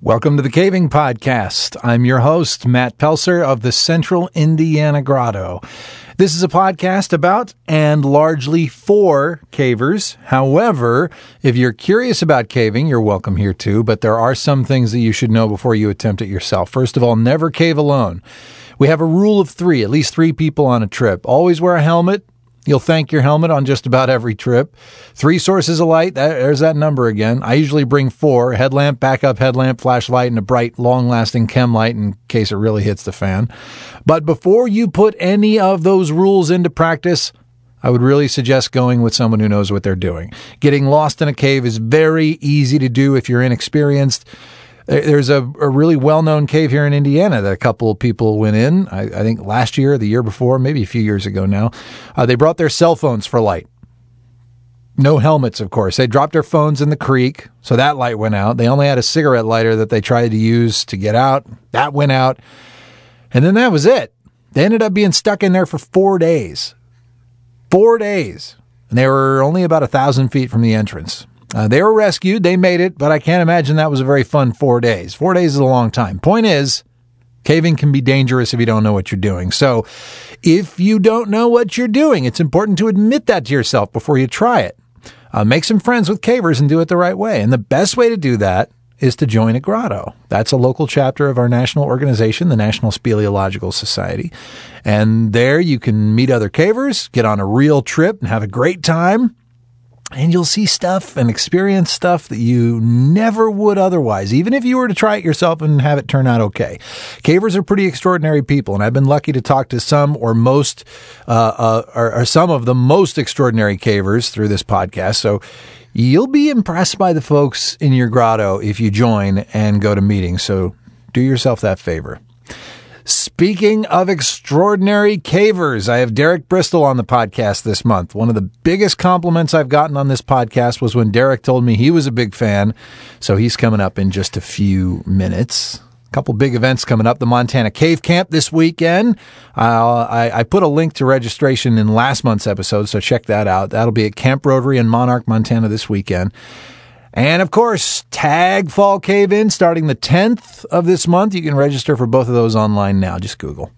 Welcome to the Caving Podcast. I'm your host, Matt Pelser of the Central Indiana Grotto. This is a podcast about and largely for cavers. However, if you're curious about caving, you're welcome here too, but there are some things that you should know before you attempt it yourself. First of all, never cave alone. We have a rule of three, at least 3 people on a trip. Always wear a helmet. You'll thank your helmet on just about every trip. 3 sources of light. There's that number again. I usually bring 4, headlamp, backup headlamp, flashlight, and a bright, long-lasting chem light in case it really hits the fan. But before you put any of those rules into practice, I would really suggest going with someone who knows what they're doing. Getting lost in a cave is very easy to do if you're inexperienced. There's a really well-known cave here in Indiana that a couple of people went in, I think last year, the year before, maybe a few years ago now. They brought their cell phones for light. No helmets, of course. They dropped their phones in the creek, so that light went out. They only had a cigarette lighter that they tried to use to get out. That went out. And then that was it. They ended up being stuck in there for 4 days. 4 days. And they were only about 1,000 feet from the entrance. They were rescued. They made it, but I can't imagine that was a very fun 4 days. 4 days is a long time. Point is, caving can be dangerous if you don't know what you're doing. So if you don't know what you're doing, it's important to admit that to yourself before you try it. Make some friends with cavers and do it the right way. And the best way to do that is to join a grotto. That's a local chapter of our national organization, the National Speleological Society. And there you can meet other cavers, get on a real trip, and have a great time. And you'll see stuff and experience stuff that you never would otherwise, even if you were to try it yourself and have it turn out okay. Cavers are pretty extraordinary people, and I've been lucky to talk to some or most, or some of the most extraordinary cavers through this podcast. So you'll be impressed by the folks in your grotto if you join and go to meetings. So do yourself that favor. Speaking of extraordinary cavers, I have Derek Bristol on the podcast this month. One of the biggest compliments I've gotten on this podcast was when Derek told me he was a big fan. So he's coming up in just a few minutes. A couple big events coming up. The Montana Cave Camp this weekend. I put a link to registration in last month's episode, so check that out. That'll be at Camp Rotary in Monarch, Montana this weekend. And, of course, Tag Fall Cave-In starting the 10th of this month. You can register for both of those online now. Just Google.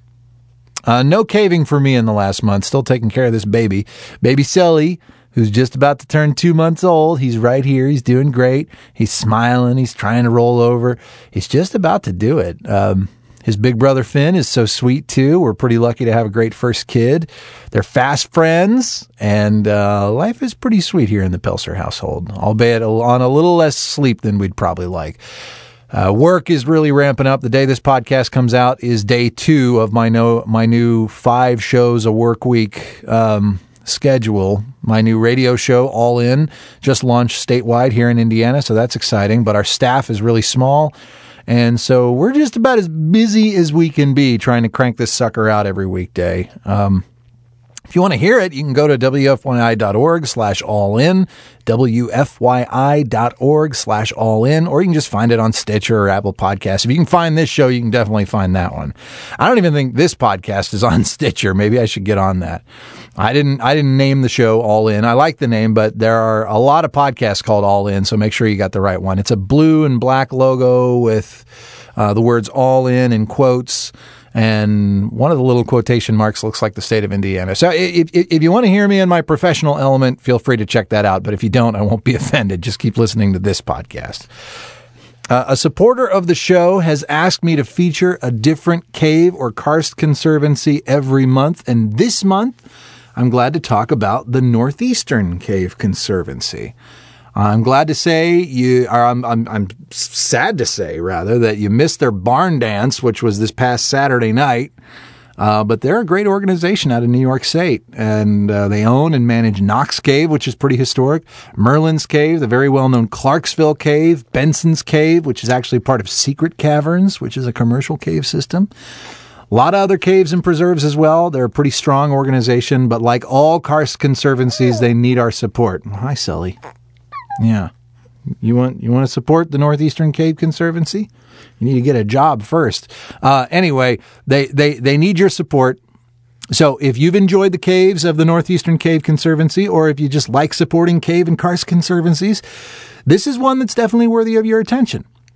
No caving for me in the last month. Still taking care of this baby. Baby Sully, who's just about to turn 2 months old. He's right here. He's doing great. He's smiling. He's trying to roll over. He's just about to do it. His big brother Finn is so sweet, too. We're pretty lucky to have a great first kid. They're fast friends, and life is pretty sweet here in the Pelser household, albeit on a little less sleep than we'd probably like. Work is really ramping up. The day this podcast comes out is day 2 of my new 5 shows a work week schedule. My new radio show, All In, just launched statewide here in Indiana, so that's exciting, but our staff is really small. And so we're just about as busy as we can be trying to crank this sucker out every weekday. If you want to hear it, you can go to wfyi.org/allin, wfyi.org/allin, or you can just find it on Stitcher or Apple Podcasts. If you can find this show, you can definitely find that one. I don't even think this podcast is on Stitcher. Maybe I should get on that. I didn't name the show All In. I like the name, but there are a lot of podcasts called All In, so make sure you got the right one. It's a blue and black logo with the words All In quotes. And one of the little quotation marks looks like the state of Indiana. So if you want to hear me in my professional element, feel free to check that out. But if you don't, I won't be offended. Just keep listening to this podcast. A supporter of the show has asked me to feature a different cave or karst conservancy every month. And this month, I'm glad to talk about the Northeastern Cave Conservancy. I'm glad to say I'm sad to say, rather, that you missed their barn dance, which was this past Saturday night. But they're a great organization out of New York State, and they own and manage Knox Cave, which is pretty historic, Merlin's Cave, the very well-known Clarksville Cave, Benson's Cave, which is actually part of Secret Caverns, which is a commercial cave system. A lot of other caves and preserves as well. They're a pretty strong organization, but like all karst conservancies, they need our support. Hi, Sully. Yeah. You want to support the Northeastern Cave Conservancy? You need to get a job first. Anyway, they need your support. So if you've enjoyed the caves of the Northeastern Cave Conservancy, or if you just like supporting cave and karst conservancies, this is one that's definitely worthy of your attention.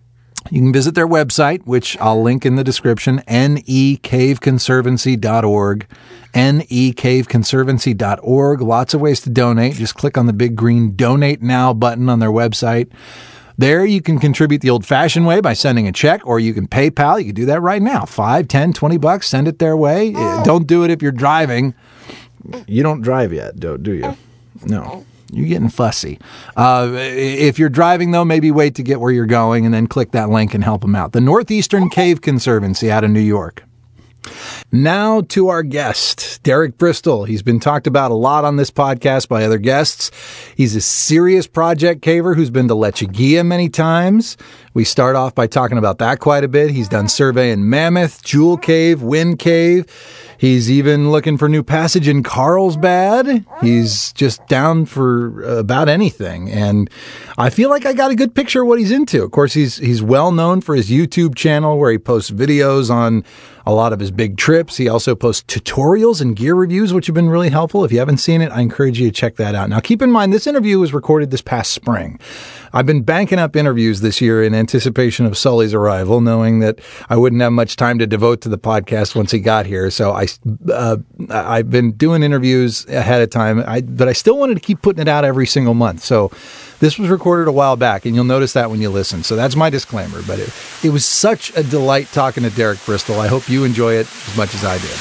You can visit their website, which I'll link in the description, necaveconservancy.org, necaveconservancy.org. Lots of ways to donate. Just click on the big green Donate Now button on their website. There you can contribute the old-fashioned way by sending a check, or you can PayPal. You can do that right now. $5, $10, $20, send it their way. Don't do it if you're driving. You don't drive yet, do you? No. You're getting fussy. If you're driving, though, maybe wait to get where you're going and then click that link and help them out. The Northeastern Cave Conservancy out of New York. Now to our guest, Derek Bristol. He's been talked about a lot on this podcast by other guests. He's a serious project caver who's been to Lechuguilla many times. We start off by talking about that quite a bit. He's done survey in Mammoth, Jewel Cave, Wind Cave. He's even looking for new passage in Carlsbad. He's just down for about anything. And I feel like I got a good picture of what he's into. Of course, he's well known for his YouTube channel where he posts videos on a lot of his big trips. He also posts tutorials and gear reviews, which have been really helpful. If you haven't seen it, I encourage you to check that out. Now, keep in mind, this interview was recorded this past spring. I've been banking up interviews this year in anticipation of Sully's arrival, knowing that I wouldn't have much time to devote to the podcast once he got here. So I've been doing interviews ahead of time, but I still wanted to keep putting it out every single month. So this was recorded a while back, and you'll notice that when you listen. So that's my disclaimer. But it was such a delight talking to Derek Bristol. I hope you enjoy it as much as I did.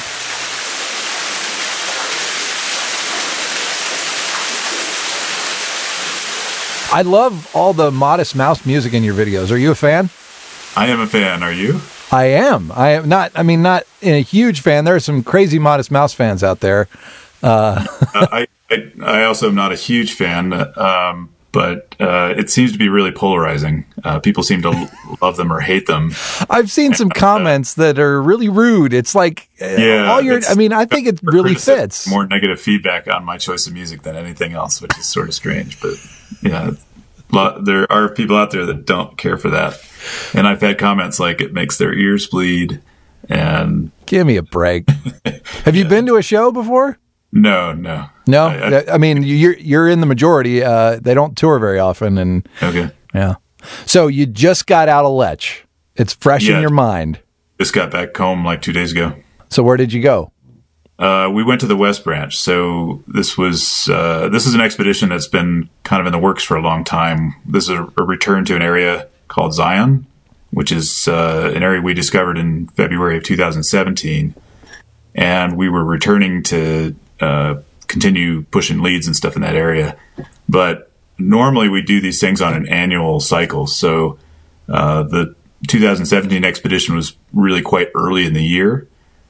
I love all the Modest Mouse music in your videos. Are you a fan? I am a fan. Are you? I am. I am not. I mean, not a huge fan. There are some crazy Modest Mouse fans out there. I also am not a huge fan, but it seems to be really polarizing. People seem to love them or hate them. I've seen some comments that are really rude. It's like I think it really fits. More negative feedback on my choice of music than anything else, which is sort of strange. But yeah, there are people out there that don't care for that. And I've had comments like it makes their ears bleed. And give me a break. Have you been to a show before? No. I mean, you're in the majority. They don't tour very often, and okay, yeah. So you just got out of Lech. It's fresh in your mind. Just got back home like 2 days ago. So where did you go? We went to the West Branch. So this is an expedition that's been kind of in the works for a long time. This is a return to an area called Zion, which is an area we discovered in February of 2017, and we were returning to continue pushing leads and stuff in that area. But normally we do these things on an annual cycle. So the 2017 expedition was really quite early in the year.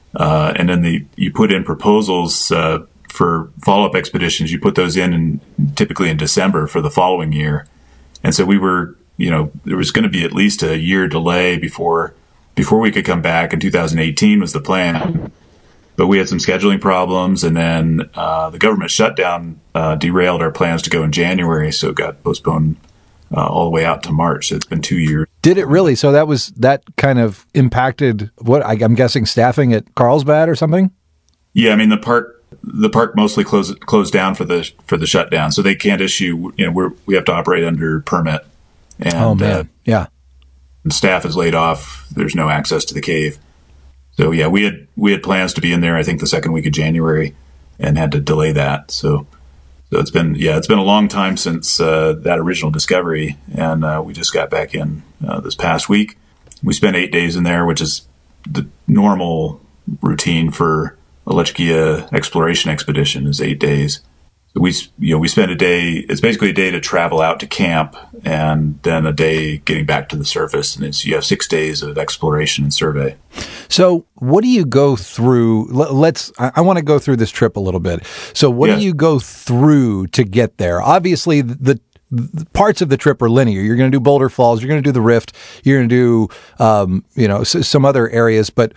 And then you put in proposals for follow-up expeditions. You put those in typically in December for the following year. And so we were, there was going to be at least a year delay before we could come back. And 2018 was the plan. But we had some scheduling problems, and then the government shutdown derailed our plans to go in January, so it got postponed all the way out to March. So it's been 2 years. Did it really? So that kind of impacted what I'm guessing staffing at Carlsbad or something? Yeah, I mean the park mostly closed down for the shutdown, so they can't issue. We have to operate under permit. And, oh man, yeah. And staff is laid off. There's no access to the cave. So yeah, we had plans to be in there, I think, the second week of January, and had to delay that. So it's been a long time since that original discovery, and we just got back in this past week. We spent 8 days in there, which is the normal routine for a Lechuguilla exploration expedition is 8 days. So we spent a day. It's basically a day to travel out to camp, and then a day getting back to the surface. And you have 6 days of exploration and survey. So what do you go through? I want to go through this trip a little bit. So what do you go through to get there? Obviously, the parts of the trip are linear. You're going to do Boulder Falls. You're going to do the Rift. You're going to do, some other areas. But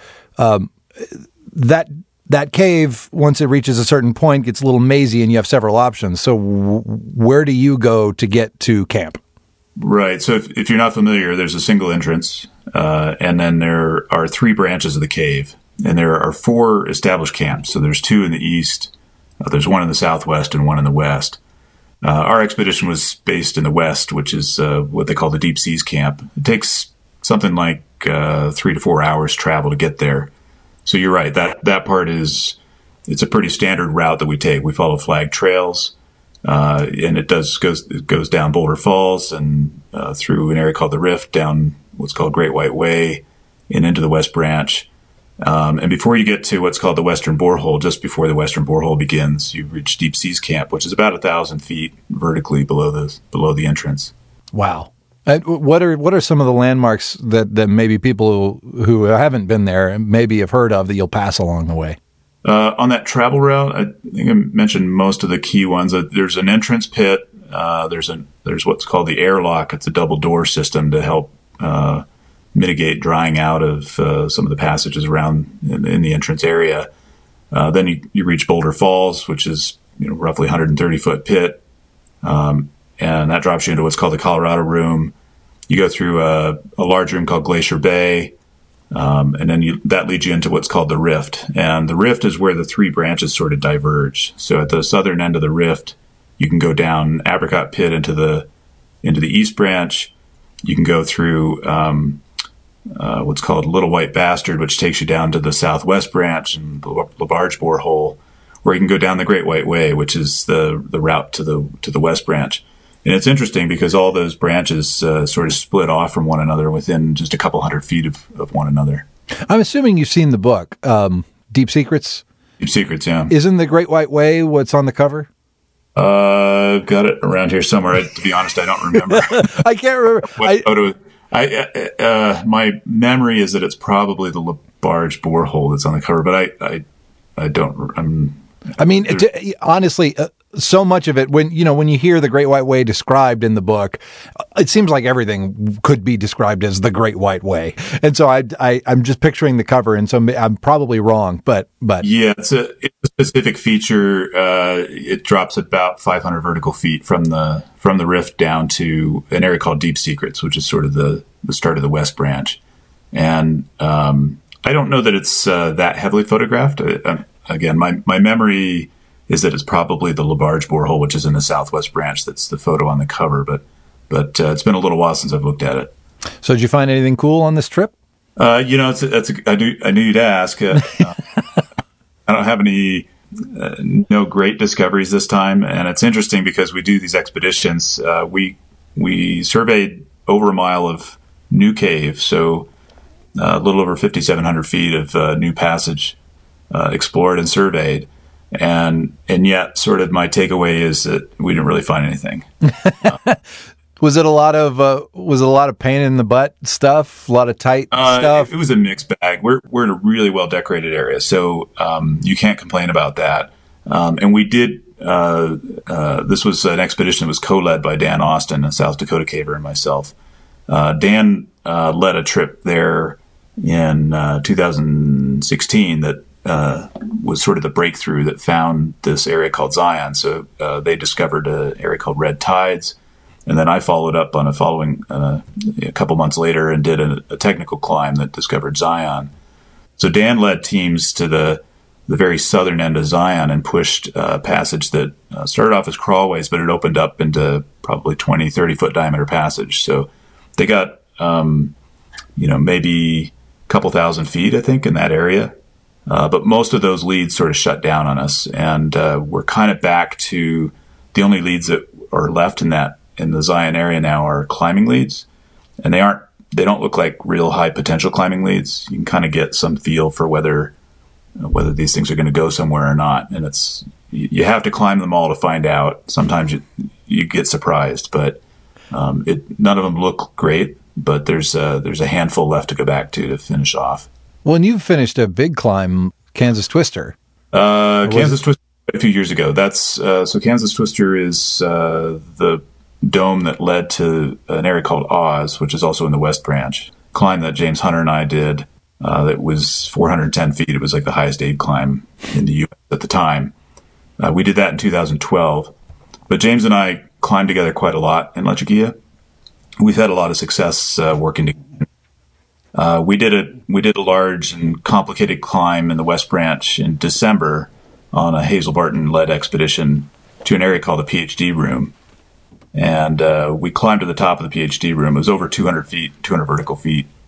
that cave, once it reaches a certain point, gets a little mazy, and you have several options. So where do you go to get to camp? Right. So if you're not familiar, there's a single entrance, and then there are 3 branches of the cave, and there are 4 established camps. So there's 2 in the east, there's 1 in the southwest, and 1 in the west. Our expedition was based in the west, which is what they call the Deep Seas Camp. It takes something like 3 to 4 hours travel to get there. So you're right. That part it's a pretty standard route that we take. We follow flagged trails, and it goes down Boulder Falls and through an area called the Rift, down what's called Great White Way, and into the West Branch. And before you get to what's called the Western Borehole, just before the Western Borehole begins, you reach Deep Seas Camp, which is about 1,000 feet vertically below the entrance. Wow. What are some of the landmarks that maybe people who haven't been there and maybe have heard of that you'll pass along the way? On that travel route, I think I mentioned most of the key ones. There's an entrance pit. There's what's called the airlock. It's a double door system to help mitigate drying out of some of the passages around in the entrance area. Then you reach Boulder Falls, which is roughly 130-foot pit, and that drops you into what's called the Colorado Room. You go through a large room called Glacier Bay, and then that leads you into what's called the Rift. And the Rift is where the three branches sort of diverge. So at the southern end of the Rift, you can go down Apricot Pit into the East Branch. You can go through what's called Little White Bastard, which takes you down to the Southwest Branch and the LaBarge Borehole, or you can go down the Great White Way, which is the route to the West Branch. And it's interesting because all those branches sort of split off from one another within just a couple hundred feet of one another. I'm assuming you've seen the book, Deep Secrets? Deep Secrets, yeah. Isn't the Great White Way what's on the cover? I've got it around here somewhere. To be honest, I don't remember. I can't remember. What photo? My memory is that it's probably the LaBarge Borehole that's on the cover, but I don't. Honestly, so much of it, when you hear the Great White Way described in the book, it seems like everything could be described as the Great White Way. And so I'm just picturing the cover, and so I'm probably wrong, but yeah, it's a specific feature. It drops about 500 vertical feet from the Rift down to an area called Deep Secrets, which is sort of the start of the West Branch. And I don't know that it's that heavily photographed. Again, my memory is that it's probably the LaBarge Borehole, which is in the Southwest Branch. That's the photo on the cover, but it's been a little while since I've looked at it. So did you find anything cool on this trip? I knew you'd ask. I don't have any no great discoveries this time, and it's interesting because we do these expeditions. We surveyed over a mile of new cave, so a little over 5,700 feet of new passage explored and surveyed. And yet, sort of my takeaway is that we didn't really find anything. Was it a lot of pain in the butt stuff? A lot of tight stuff? It was a mixed bag. We're in a really well decorated area, so you can't complain about that. And we did. This was an expedition that was co-led by Dan Austin, a South Dakota caver, and myself. Dan led a trip there in 2016 that was sort of the breakthrough that found this area called Zion. So they discovered an area called Red Tides, and then I followed up on a couple months later and did a technical climb that discovered Zion. So Dan led teams to the very southern end of Zion and pushed a passage that started off as crawlways, but it opened up into probably 20, 30-foot diameter passage. So they got, maybe a couple thousand feet, I think, in that area. But most of those leads sort of shut down on us, and we're kind of back to the only leads that are left in the Zion area now are climbing leads, and they don't look like real high potential climbing leads. You can kind of get some feel for whether these things are going to go somewhere or not, and you have to climb them all to find out. Sometimes you get surprised, but none of them look great. But there's a handful left to go back to finish off. Well, and you finished a big climb, Kansas Twister. Kansas Twister a few years ago. That's so Kansas Twister is the dome that led to an area called Oz, which is also in the West Branch. Climb that James Hunter and I did that was 410 feet. It was like the highest aid climb in the U.S. at the time. We did that in 2012. But James and I climbed together quite a lot in La Chiquilla. We've had a lot of success working together. We did a large and complicated climb in the West Branch in December on a Hazel Barton-led expedition to an area called the PhD Room. And we climbed to the top of the PhD Room. It was over 200 feet, 200 vertical feet.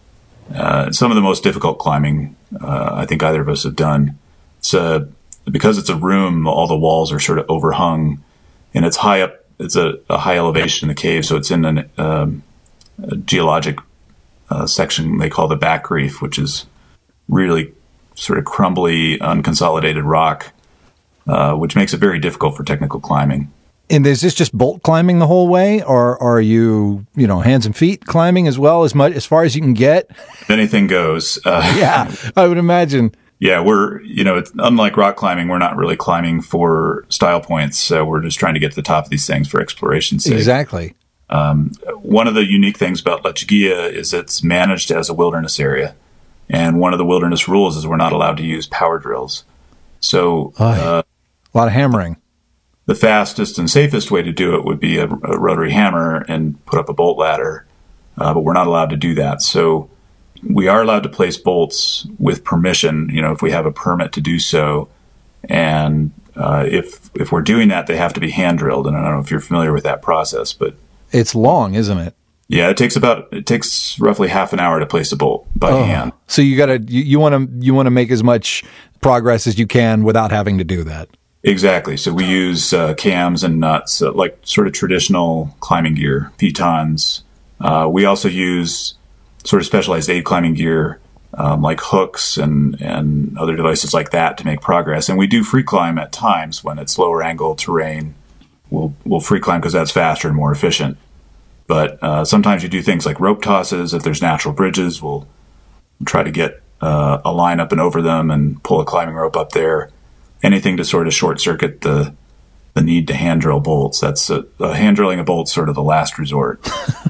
Some of the most difficult climbing I think either of us have done. It's because it's a room, all the walls are sort of overhung, and it's high up. It's a high elevation in the cave, so it's in a geologic section they call the back reef, which is really sort of crumbly, unconsolidated rock, which makes it very difficult for technical climbing. And is this just bolt climbing the whole way, or are you, hands and feet climbing as well, as far as you can get? Anything goes. Yeah, I would imagine. Yeah, it's unlike rock climbing, we're not really climbing for style points. So we're just trying to get to the top of these things for exploration's sake. Exactly. One of the unique things about Lechuguilla is it's managed as a wilderness area. And one of the wilderness rules is we're not allowed to use power drills. So a lot of hammering. The fastest and safest way to do it would be a rotary hammer and put up a bolt ladder, but we're not allowed to do that. So we are allowed to place bolts with permission, if we have a permit to do so. And if we're doing that, they have to be hand drilled. And I don't know if you're familiar with that process, but it's long, isn't it? Yeah, it takes roughly half an hour to place a bolt by hand. So you want to make as much progress as you can without having to do that. Exactly. So we use cams and nuts, like sort of traditional climbing gear, pitons. We also use sort of specialized aid climbing gear, like hooks and other devices like that to make progress. And we do free climb at times when it's lower angle terrain. We'll free climb because that's faster and more efficient. But sometimes you do things like rope tosses. If there's natural bridges, we'll try to get a line up and over them and pull a climbing rope up there. Anything to sort of short circuit the need to hand drill bolts. That's hand drilling a bolt sort of the last resort.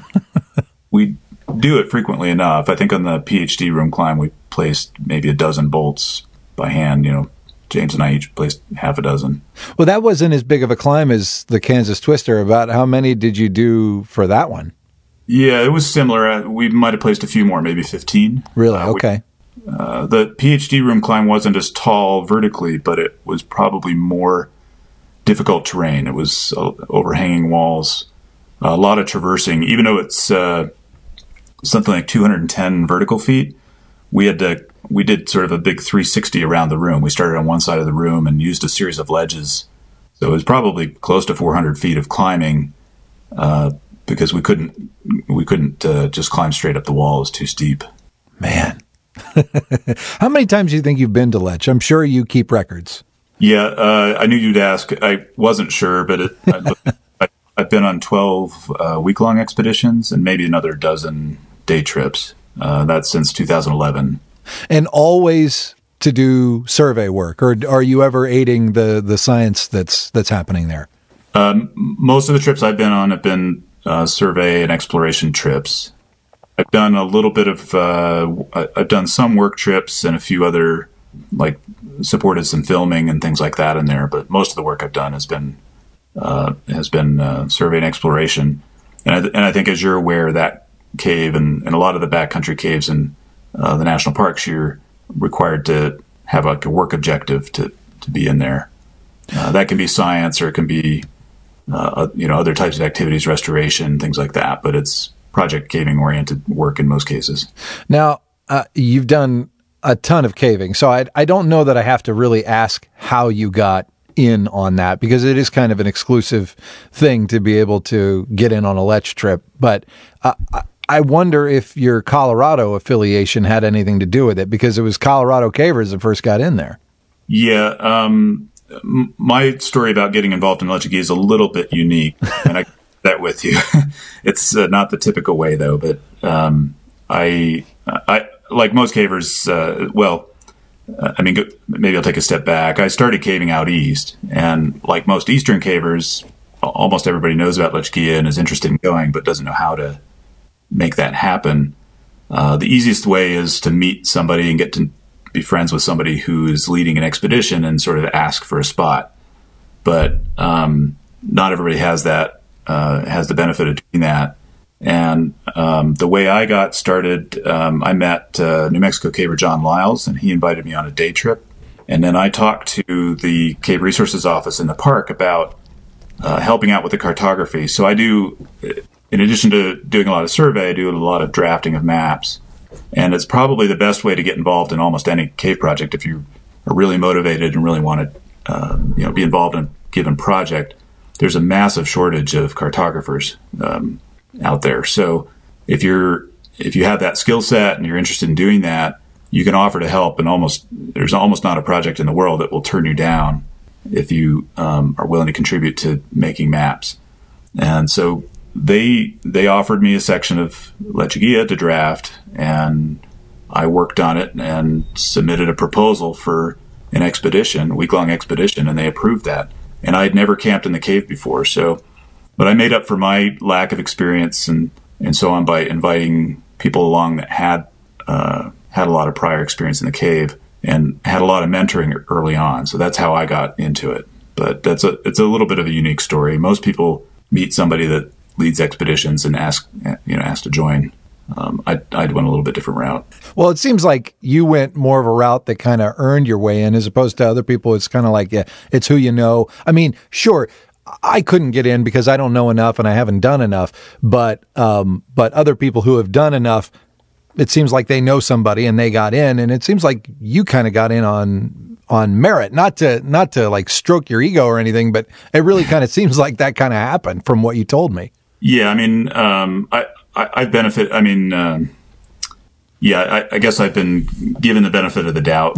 We do it frequently enough. I think on the PhD room climb, we placed maybe a dozen bolts by hand. James and I each placed half a dozen. Well, that wasn't as big of a climb as the Kansas Twister. About how many did you do for that one? Yeah, it was similar. We might have placed a few more, maybe 15. Really? Okay. The PhD room climb wasn't as tall vertically, but it was probably more difficult terrain. It was overhanging walls, a lot of traversing. Even though it's something like 210 vertical feet, we did sort of a big 360 around the room. We started on one side of the room and used a series of ledges. So it was probably close to 400 feet of climbing because we couldn't just climb straight up the wall. It was too steep. Man. How many times do you think you've been to Lech? I'm sure you keep records. Yeah, I knew you'd ask. I wasn't sure, but I've been on 12 week-long expeditions and maybe another dozen day trips. That's since 2011. And always to do survey work, or are you ever aiding the science that's happening there? Most of the trips I've been on have been survey and exploration trips. I've done a little bit of, I've done some work trips and a few other, like supported some filming and things like that in there. But most of the work I've done has been survey and exploration. And I think, as you're aware, that cave and a lot of the backcountry caves in the national parks, you're required to have like a work objective to be in there. That can be science, or it can be, other types of activities, restoration, things like that. But it's project caving oriented work in most cases. Now, you've done a ton of caving, so I don't know that I have to really ask how you got in on that, because it is kind of an exclusive thing to be able to get in on a Lech trip. But I wonder if your Colorado affiliation had anything to do with it, because it was Colorado Cavers that first got in there. Yeah. My story about getting involved in Lechuguilla is a little bit unique, and I that with you. It's not the typical way, though. But I like most cavers. Maybe I'll take a step back. I started caving out east, and like most eastern cavers, almost everybody knows about Lechuguilla and is interested in going, but doesn't know how to make that happen. The easiest way is to meet somebody and get to be friends with somebody who is leading an expedition and sort of ask for a spot. But not everybody has that, has the benefit of doing that. And the way I got started, I met New Mexico caver John Lyles, and he invited me on a day trip. And then I talked to the Cave Resources Office in the park about helping out with the cartography. So I do, in addition to doing a lot of survey, I do a lot of drafting of maps. And it's probably the best way to get involved in almost any cave project if you are really motivated and really want to be involved in a given project. There's a massive shortage of cartographers out there. So if you have that skill set and you're interested in doing that, you can offer to help, and there's almost not a project in the world that will turn you down if you are willing to contribute to making maps. And so they offered me a section of Lechuguilla to draft, and I worked on it and submitted a proposal for an expedition, a week-long expedition, and they approved that. And I had never camped in the cave before, but I made up for my lack of experience and so on by inviting people along that had a lot of prior experience in the cave and had a lot of mentoring early on. So that's how I got into it. But it's a little bit of a unique story. Most people meet somebody that leads expeditions and ask to join. I'd went a little bit different route. Well, it seems like you went more of a route that kind of earned your way in, as opposed to other people. It's kind of like, it's who you know. I mean, sure, I couldn't get in because I don't know enough and I haven't done enough. But other people who have done enough, it seems like they know somebody and they got in. And it seems like you kind of got in on merit, not to like stroke your ego or anything, but it really kind of seems like that kind of happened from what you told me. Yeah, I mean, I benefit. I mean, I guess I've been given the benefit of the doubt.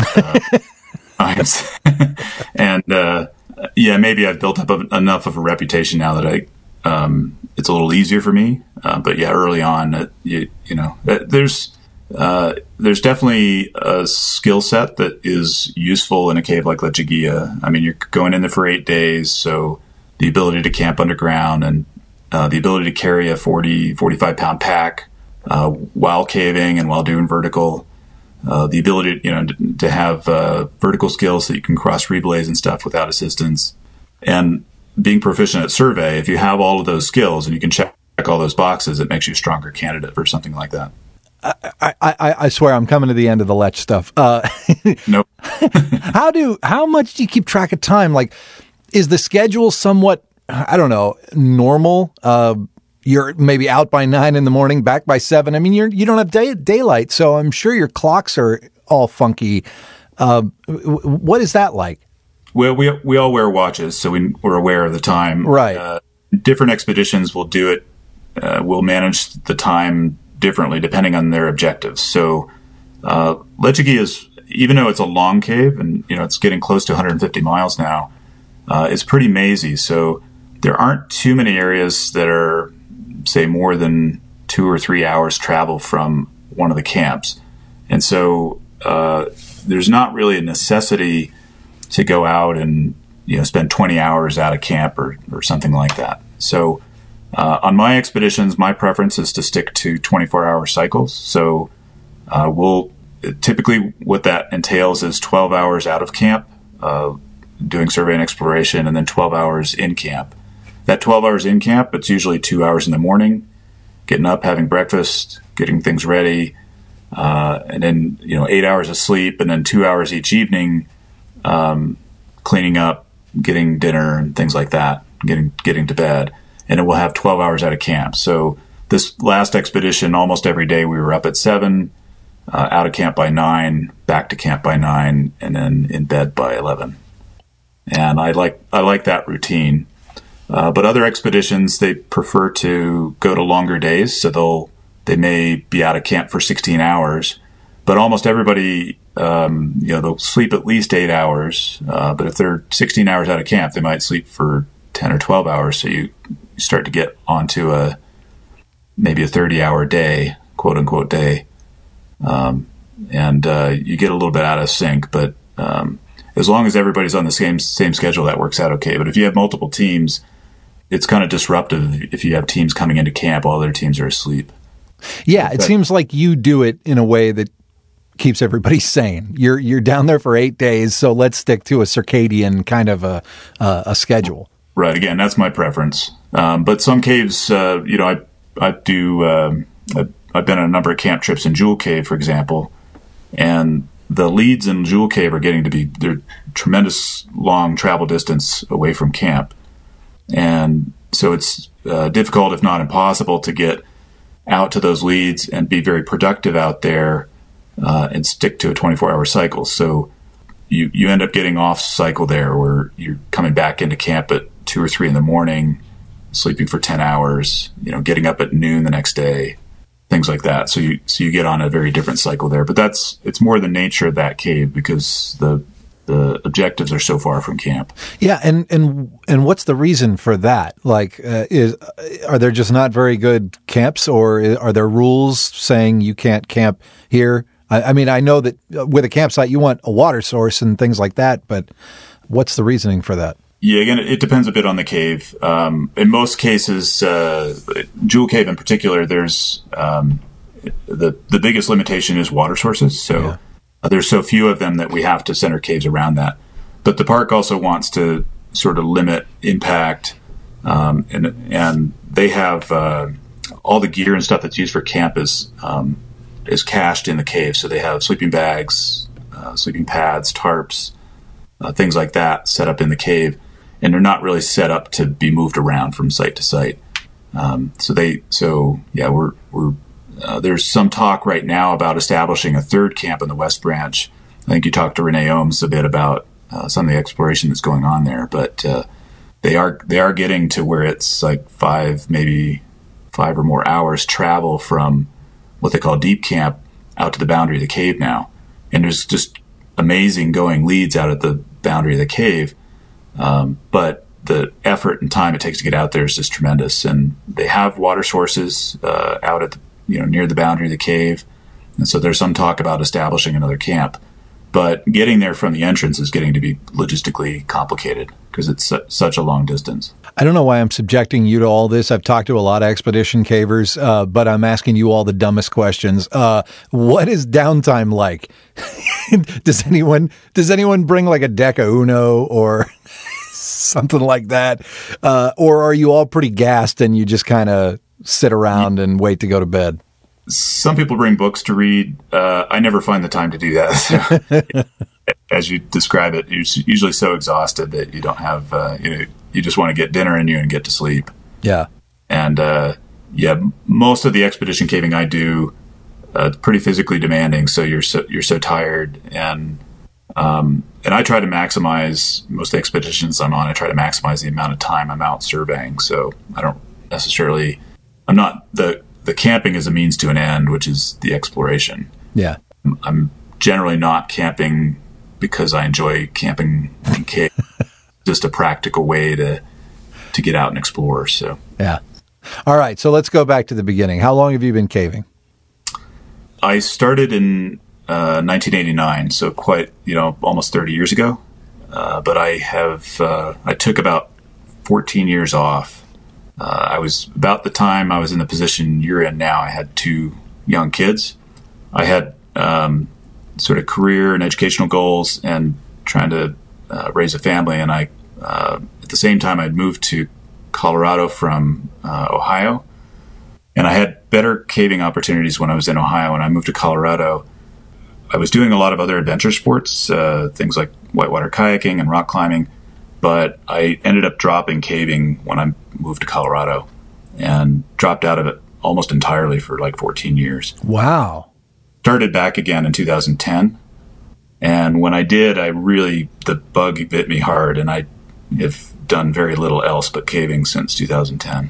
Maybe I've built up enough of a reputation now that it's a little easier for me. But yeah, early on, there's definitely a skill set that is useful in a cave like Lechuguilla. I mean, you're going in there for 8 days, so the ability to camp underground and the ability to carry a 45 pound pack while caving and while doing vertical, the ability to have vertical skills that you can cross reblaze and stuff without assistance, and being proficient at survey. If you have all of those skills and you can check all those boxes, it makes you a stronger candidate for something like that. I swear I'm coming to the end of the Lech stuff. Nope. How much do you keep track of time? Like, is the schedule somewhat, I don't know, normal? You're maybe out by 9 a.m, back by 7. I mean, you don't have daylight, so I'm sure your clocks are all funky. What is that like? Well, we all wear watches, so we're aware of the time. Right. Different expeditions will do it. Will manage the time differently depending on their objectives. So Lechuguilla is, even though it's a long cave and it's getting close to 150 miles now, it's pretty mazy. So there aren't too many areas that are, say, more than 2 or 3 hours travel from one of the camps. And so there's not really a necessity to go out and spend 20 hours out of camp or something like that. So on my expeditions, my preference is to stick to 24-hour cycles. So typically what that entails is 12 hours out of camp, doing survey and exploration, and then 12 hours in camp. That 12 hours in camp, it's usually 2 hours in the morning, getting up, having breakfast, getting things ready, and then 8 hours of sleep, and then 2 hours each evening, cleaning up, getting dinner and things like that, getting to bed. And then we'll have 12 hours out of camp. So this last expedition, almost every day we were up at 7, out of camp by 9, back to camp by 9, and then in bed by 11. And I like that routine. But other expeditions, they prefer to go to longer days, so they may be out of camp for 16 hours. But almost everybody, they'll sleep at least 8 hours. But if they're 16 hours out of camp, they might sleep for 10 or 12 hours. So you start to get onto maybe a 30-hour day, quote unquote day, and you get a little bit out of sync. But as long as everybody's on the same schedule, that works out okay. But if you have multiple teams, it's kind of disruptive if you have teams coming into camp while their teams are asleep. Yeah, it seems like you do it in a way that keeps everybody sane. You're down there for 8 days, so let's stick to a circadian kind of a schedule. Right. Again, that's my preference. But some caves, I've been on a number of camp trips in Jewel Cave, for example, and the leads in Jewel Cave are getting to be, they're tremendous long travel distance away from camp. And so it's difficult, if not impossible, to get out to those leads and be very productive out there and stick to a 24-hour cycle. So you end up getting off cycle there where you're coming back into camp at 2 or 3 in the morning, sleeping for 10 hours, getting up at noon the next day, things like that. So you get on a very different cycle there. But it's more the nature of that cave because the objectives are so far from camp. Yeah, and what's the reason for that? Like, are there just not very good camps, or are there rules saying you can't camp here? I mean, I know that with a campsite you want a water source and things like that, but what's the reasoning for that? Yeah, again, it depends a bit on the cave. In most cases, Jewel Cave in particular, there's the biggest limitation is water sources. So. Yeah. There's so few of them that we have to center caves around that. But the park also wants to sort of limit impact, and they have all the gear and stuff that's used for camp is cached in the cave. So they have sleeping bags, sleeping pads, tarps, things like that set up in the cave, and they're not really set up to be moved around from site to site. There's some talk right now about establishing a third camp in the West Branch. I think you talked to Renee Ohms a bit about some of the exploration that's going on there, but they are getting to where it's like 5 or more hours travel from what they call deep camp out to the boundary of the cave now. And there's just amazing going leads out at the boundary of the cave, but the effort and time it takes to get out there is just tremendous. And they have water sources out at the near the boundary of the cave. And so there's some talk about establishing another camp. But getting there from the entrance is getting to be logistically complicated because it's such a long distance. I don't know why I'm subjecting you to all this. I've talked to a lot of expedition cavers, but I'm asking you all the dumbest questions. What is downtime like? Does anyone bring like a deck of Uno or something like that? Or are you all pretty gassed and you just kind of sit around and wait to go to bed? Some people bring books to read. I never find the time to do that. So, as you describe it, you're usually so exhausted that you don't have, you just want to get dinner in you and get to sleep. Yeah. And, most of the expedition caving I do, pretty physically demanding. So you're so tired. And I try to maximize most of the expeditions I'm on. I try to maximize the amount of time I'm out surveying. So I don't necessarily, I'm not the camping is a means to an end, which is the exploration. Yeah. I'm generally not camping because I enjoy camping in cave. Just a practical way to get out and explore. So yeah. All right. So let's go back to the beginning. How long have you been caving? I started in 1989, so quite, almost 30 years ago. But I took about 14 years off. I was about the time I was in the position you're in now. I had 2 young kids. I had sort of career and educational goals and trying to raise a family. And I, at the same time, I'd moved to Colorado from Ohio. And I had better caving opportunities when I was in Ohio. When I moved to Colorado, I was doing a lot of other adventure sports, things like whitewater kayaking and rock climbing. But I ended up dropping caving when I moved to Colorado and dropped out of it almost entirely for like 14 years. Wow. Started back again in 2010. And when I did, the bug bit me hard, and I have done very little else but caving since 2010.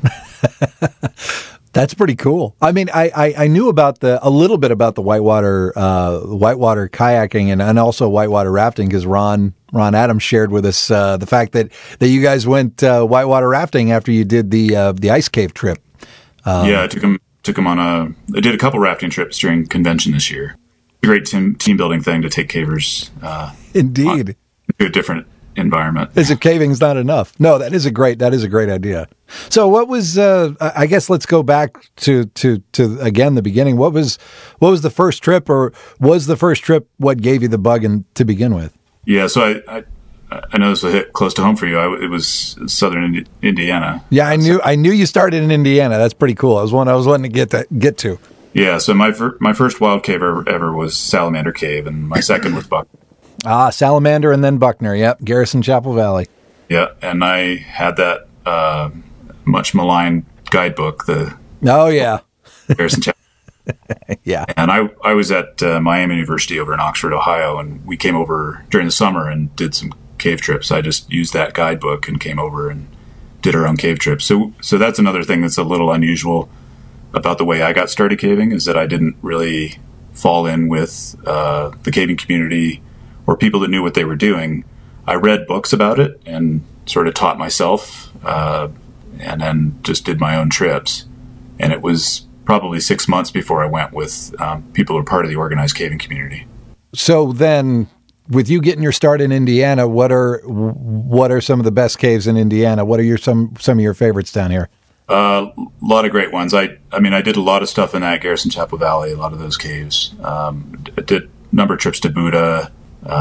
That's pretty cool. I mean, I knew about a little bit about the whitewater kayaking and also whitewater rafting because Ron Adams shared with us the fact that you guys went whitewater rafting after you did the ice cave trip. Yeah, I took him on I did a couple rafting trips during convention this year. A great team building thing to take cavers. Indeed. To a different environment. As if caving's not enough. No, that is a great idea. So what was, I guess let's go back to again, the beginning. What was the first trip, or was the first trip what gave you the bug to begin with? Yeah. So I know this will hit close to home for you. It was southern Indiana. Yeah. I knew you started in Indiana. That's pretty cool. I was wanting to get to. Yeah. So my first wild cave ever was Salamander Cave, and my second was Buckner. Salamander and then Buckner. Yep. Garrison Chapel Valley. Yeah. And I had that much maligned guidebook. Oh yeah. Garrison Chapel. Yeah. And I was at Miami University over in Oxford, Ohio, and we came over during the summer and did some cave trips. I just used that guidebook and came over and did our own cave trips. So that's another thing that's a little unusual about the way I got started caving, is that I didn't really fall in with the caving community or people that knew what they were doing. I read books about it and sort of taught myself, and then just did my own trips. And it was probably 6 months before I went with people who are part of the organized caving community. So then, with you getting your start in Indiana, what are some of the best caves in Indiana? What are some of your favorites down here? A lot of great ones. I mean, I did a lot of stuff in that Garrison Chapel Valley, a lot of those caves. I did a number of trips to Buddha,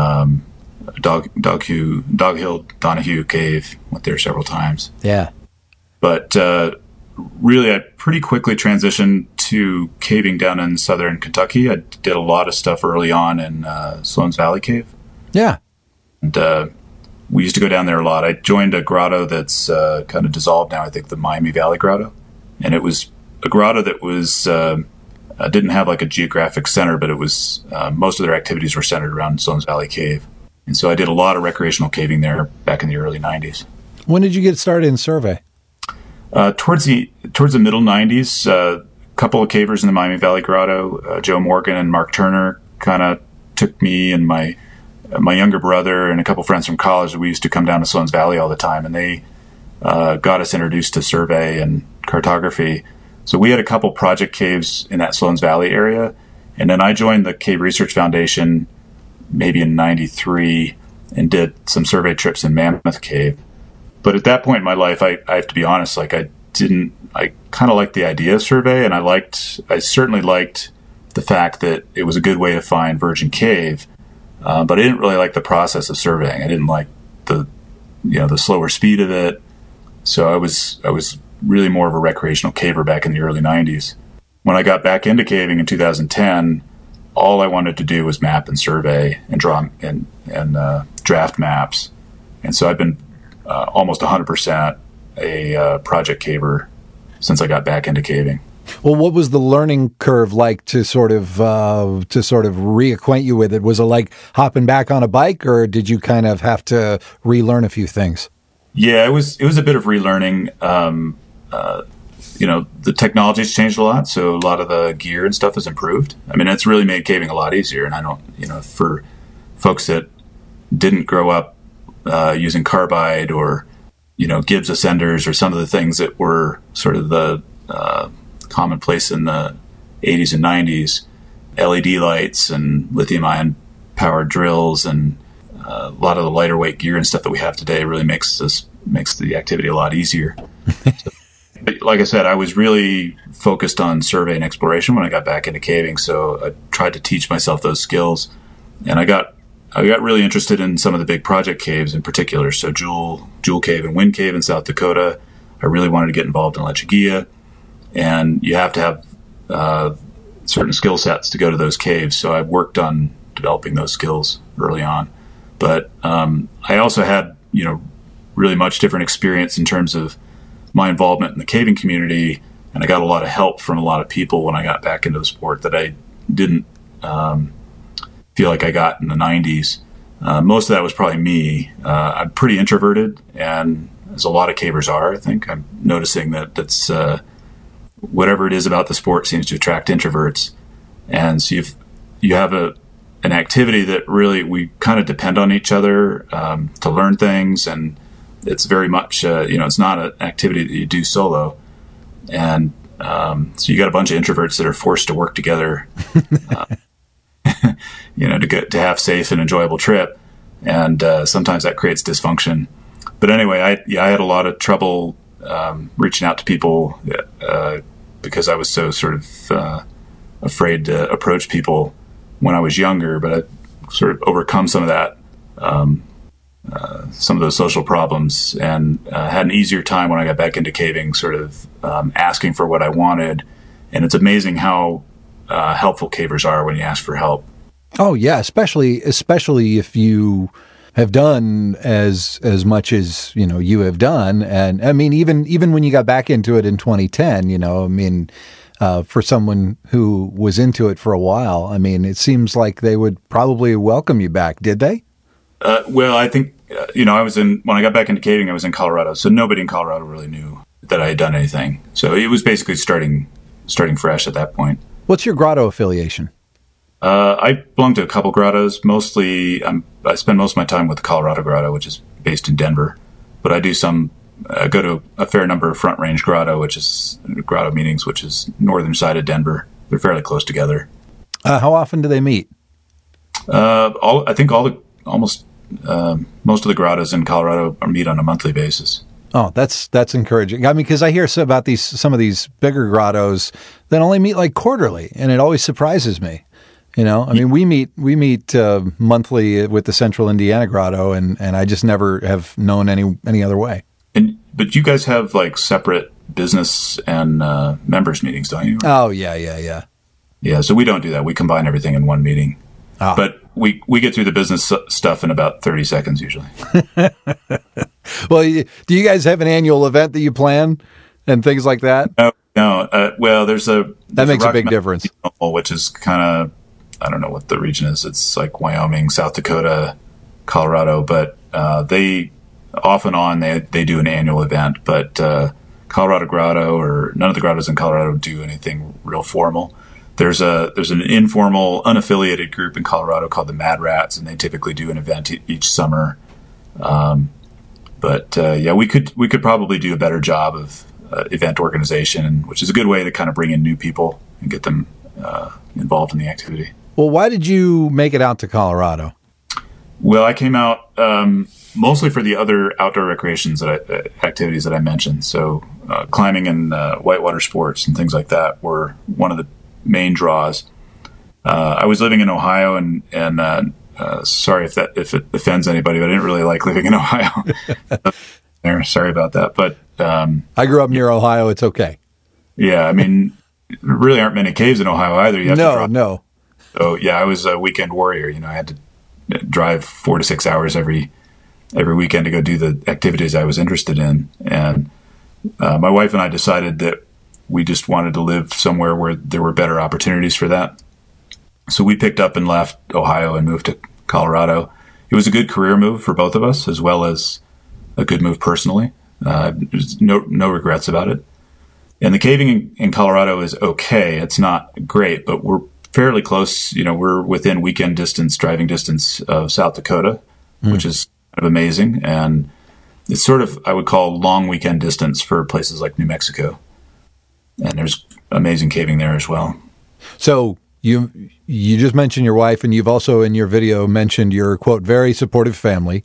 Dog Hill, Donahue Cave, went there several times. Yeah. But really, I pretty quickly transitioned to caving down in southern Kentucky. I did a lot of stuff early on in Sloan's Valley Cave. Yeah. And we used to go down there a lot. I joined a grotto that's kind of dissolved now, I think the Miami Valley Grotto. And it was a grotto that was didn't have like a geographic center, but it was most of their activities were centered around Sloan's Valley Cave. And so I did a lot of recreational caving there back in the early 90s. When did you get started in survey? Towards the middle 90s, a couple of cavers in the Miami Valley Grotto, Joe Morgan and Mark Turner, kind of took me and my younger brother and a couple friends from college. We used to come down to Sloan's Valley all the time, and they got us introduced to survey and cartography. So we had a couple project caves in that Sloan's Valley area, and then I joined the Cave Research Foundation maybe in 93 and did some survey trips in Mammoth Cave. But at that point in my life, I have to be honest, like I kind of liked the idea of survey, and I certainly liked the fact that it was a good way to find Virgin Cave, but I didn't really like the process of surveying. I didn't like the slower speed of it. So I was really more of a recreational caver back in the early 90s. When I got back into caving in 2010, all I wanted to do was map and survey and draw and draft maps. And so I've been almost 100% a project caver since I got back into caving. Well, what was the learning curve like to sort of reacquaint you with it? Was it like hopping back on a bike, or did you kind of have to relearn a few things? Yeah, it was a bit of relearning. The technology's changed a lot, so a lot of the gear and stuff has improved. I mean, it's really made caving a lot easier. And I don't, for folks that didn't grow up using carbide or, Gibbs ascenders or some of the things that were sort of the commonplace in the 80s and 90s, LED lights and lithium-ion powered drills and a lot of the lighter weight gear and stuff that we have today really makes the activity a lot easier. But like I said, I was really focused on survey and exploration when I got back into caving, so I tried to teach myself those skills. And I got really interested in some of the big project caves in particular. So Jewel Cave and Wind Cave in South Dakota. I really wanted to get involved in Lechuguilla. And you have to have certain skill sets to go to those caves. So I worked on developing those skills early on. But I also had, really much different experience in terms of my involvement in the caving community. And I got a lot of help from a lot of people when I got back into the sport that I didn't feel like I got in the 90s. Most of that was probably me. I'm pretty introverted, and as a lot of cavers are, I think. I'm noticing that's whatever it is about the sport seems to attract introverts. And so you have an activity that really we kind of depend on each other to learn things, and it's very much it's not an activity that you do solo. And so you got a bunch of introverts that are forced to work together to have safe and enjoyable trip, and sometimes that creates dysfunction. But anyway, I had a lot of trouble reaching out to people because I was so sort of afraid to approach people when I was younger. But I sort of overcome some of that, some of those social problems, and had an easier time when I got back into caving, sort of asking for what I wanted. And it's amazing how helpful cavers are when you ask for help. Oh yeah, especially if you have done as much as you have done, and I mean even when you got back into it in 2010, for someone who was into it for a while. I mean, it seems like they would probably welcome you back. Did they? Well, I think, when I got back into caving, I was in Colorado. So nobody in Colorado really knew that I had done anything. So it was basically starting fresh at that point. What's your grotto affiliation? I belong to a couple grottos. Mostly, I spend most of my time with the Colorado Grotto, which is based in Denver. But I do go to a fair number of Front Range Grotto, which is grotto meetings, which is northern side of Denver. They're fairly close together. How often do they meet? Most of the grottos in Colorado meet on a monthly basis. Oh, that's encouraging. I mean, because I hear about some of these bigger grottos that only meet like quarterly, and it always surprises me. I mean, we meet monthly with the Central Indiana Grotto, and I just never have known any other way. But you guys have like separate business and members meetings, don't you? Oh, yeah. Yeah, so we don't do that. We combine everything in one meeting. Oh. But we get through the business stuff in about 30 seconds usually. Well, do you guys have an annual event that you plan and things like that? No. Well, that makes a big difference. Which is kind of, I don't know what the region is. It's like Wyoming, South Dakota, Colorado, but they off and on they do an annual event. But Colorado Grotto, or none of the grottos in Colorado do anything real formal. There's an informal, unaffiliated group in Colorado called the Mad Rats, and they typically do an event each summer. But we could probably do a better job of event organization, which is a good way to kind of bring in new people and get them involved in the activity. Well, why did you make it out to Colorado? Well, I came out mostly for the other outdoor recreations activities that I mentioned. So climbing and whitewater sports and things like that were one of the main draws. I was living in Ohio, and sorry if it offends anybody, but I didn't really like living in Ohio. Sorry about that. But I grew up near Ohio. It's okay. Yeah, I mean, there really aren't many caves in Ohio either. No. So yeah, I was a weekend warrior. I had to drive 4 to 6 hours every weekend to go do the activities I was interested in. And my wife and I decided that we just wanted to live somewhere where there were better opportunities for that. So we picked up and left Ohio and moved to Colorado. It was a good career move for both of us, as well as a good move personally. There's no regrets about it. And the caving in Colorado is okay. It's not great, but we're fairly close. We're within weekend distance, driving distance of South Dakota, which is kind of amazing. And it's sort of, I would call, long weekend distance for places like New Mexico. And there's amazing caving there as well. So you just mentioned your wife, and you've also in your video mentioned your, quote, very supportive family.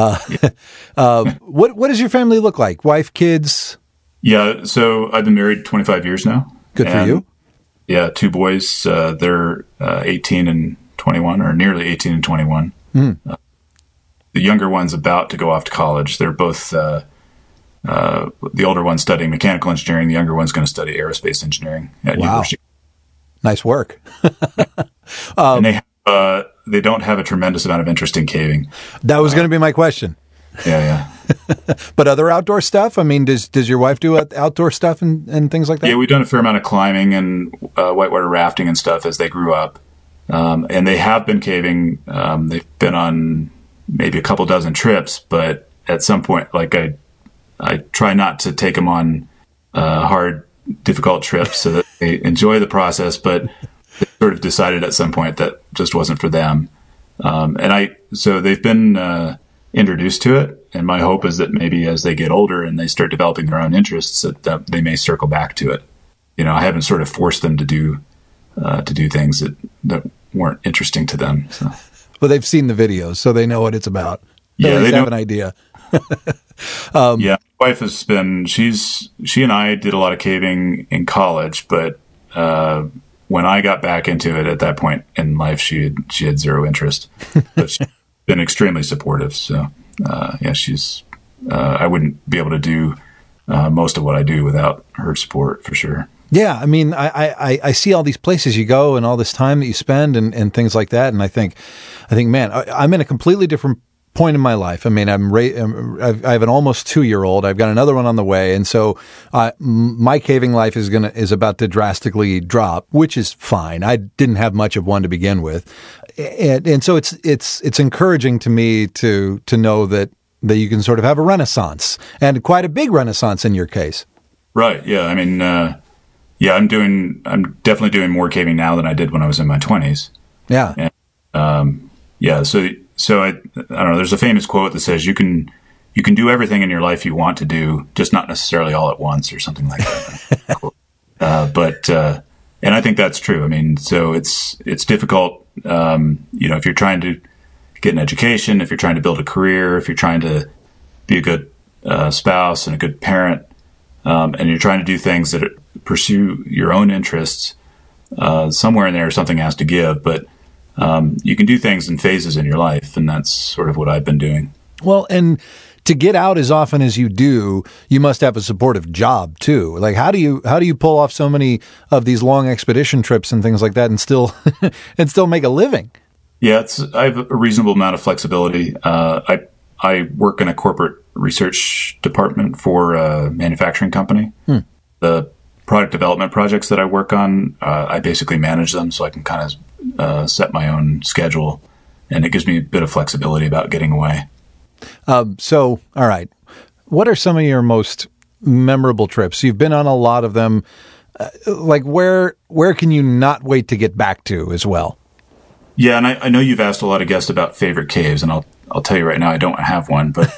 What does your family look like? Wife, kids? Yeah, so I've been married 25 years now. Good for you. Yeah, 2 boys. They're 18 and 21, or nearly 18 and 21. The younger one's about to go off to college. They're both, the older one's studying mechanical engineering. The younger one's going to study aerospace engineering at university. Nice work. And they don't have a tremendous amount of interest in caving. That was going to be my question. Yeah. But other outdoor stuff? I mean, does your wife do outdoor stuff and things like that? Yeah, we've done a fair amount of climbing and whitewater rafting and stuff as they grew up. And they have been caving. They've been on maybe a couple dozen trips, but at some point, like I try not to take them on hard, difficult trips so that they enjoy the process, but they sort of decided at some point that just wasn't for them. So they've been introduced to it, and my hope is that maybe as they get older and they start developing their own interests, that they may circle back to it. I haven't sort of forced them to do things that weren't interesting to them. So. Well, they've seen the videos, so they know what it's about. They have an idea. Yeah, my wife has been. She and I did a lot of caving in college, but when I got back into it at that point in life, she had zero interest. But she's been extremely supportive. So she's. I wouldn't be able to do most of what I do without her support for sure. Yeah, I mean, I see all these places you go and all this time that you spend and things like that, and I think, man, I'm in a completely different point in my life. I mean, I have an almost 2-year-old. I've got another one on the way, and so my caving life is about to drastically drop, which is fine. I didn't have much of one to begin with, and so it's encouraging to me to know that you can sort of have a renaissance, and quite a big renaissance in your case. Right. Yeah. I mean, I'm definitely doing more caving now than I did when I was in my 20s. Yeah. And, So I don't know. There's a famous quote that says you can do everything in your life you want to do, just not necessarily all at once, or something like that. And I think that's true. I mean, so it's difficult. If you're trying to get an education, if you're trying to build a career, if you're trying to be a good spouse and a good parent, and you're trying to do things that pursue your own interests, somewhere in there something has to give. But you can do things in phases in your life, and that's sort of what I've been doing. Well, and to get out as often as you do, you must have a supportive job too. Like, how do you pull off so many of these long expedition trips and things like that, and still make a living? Yeah, I have a reasonable amount of flexibility. I work in a corporate research department for a manufacturing company. The product development projects that I work on, I basically manage them, so I can kind of set my own schedule, and it gives me a bit of flexibility about getting away. All right. What are some of your most memorable trips? You've been on a lot of them. Like, where can you not wait to get back to as well? Yeah, and I know you've asked a lot of guests about favorite caves, and I'll tell you right now, I don't have one, but...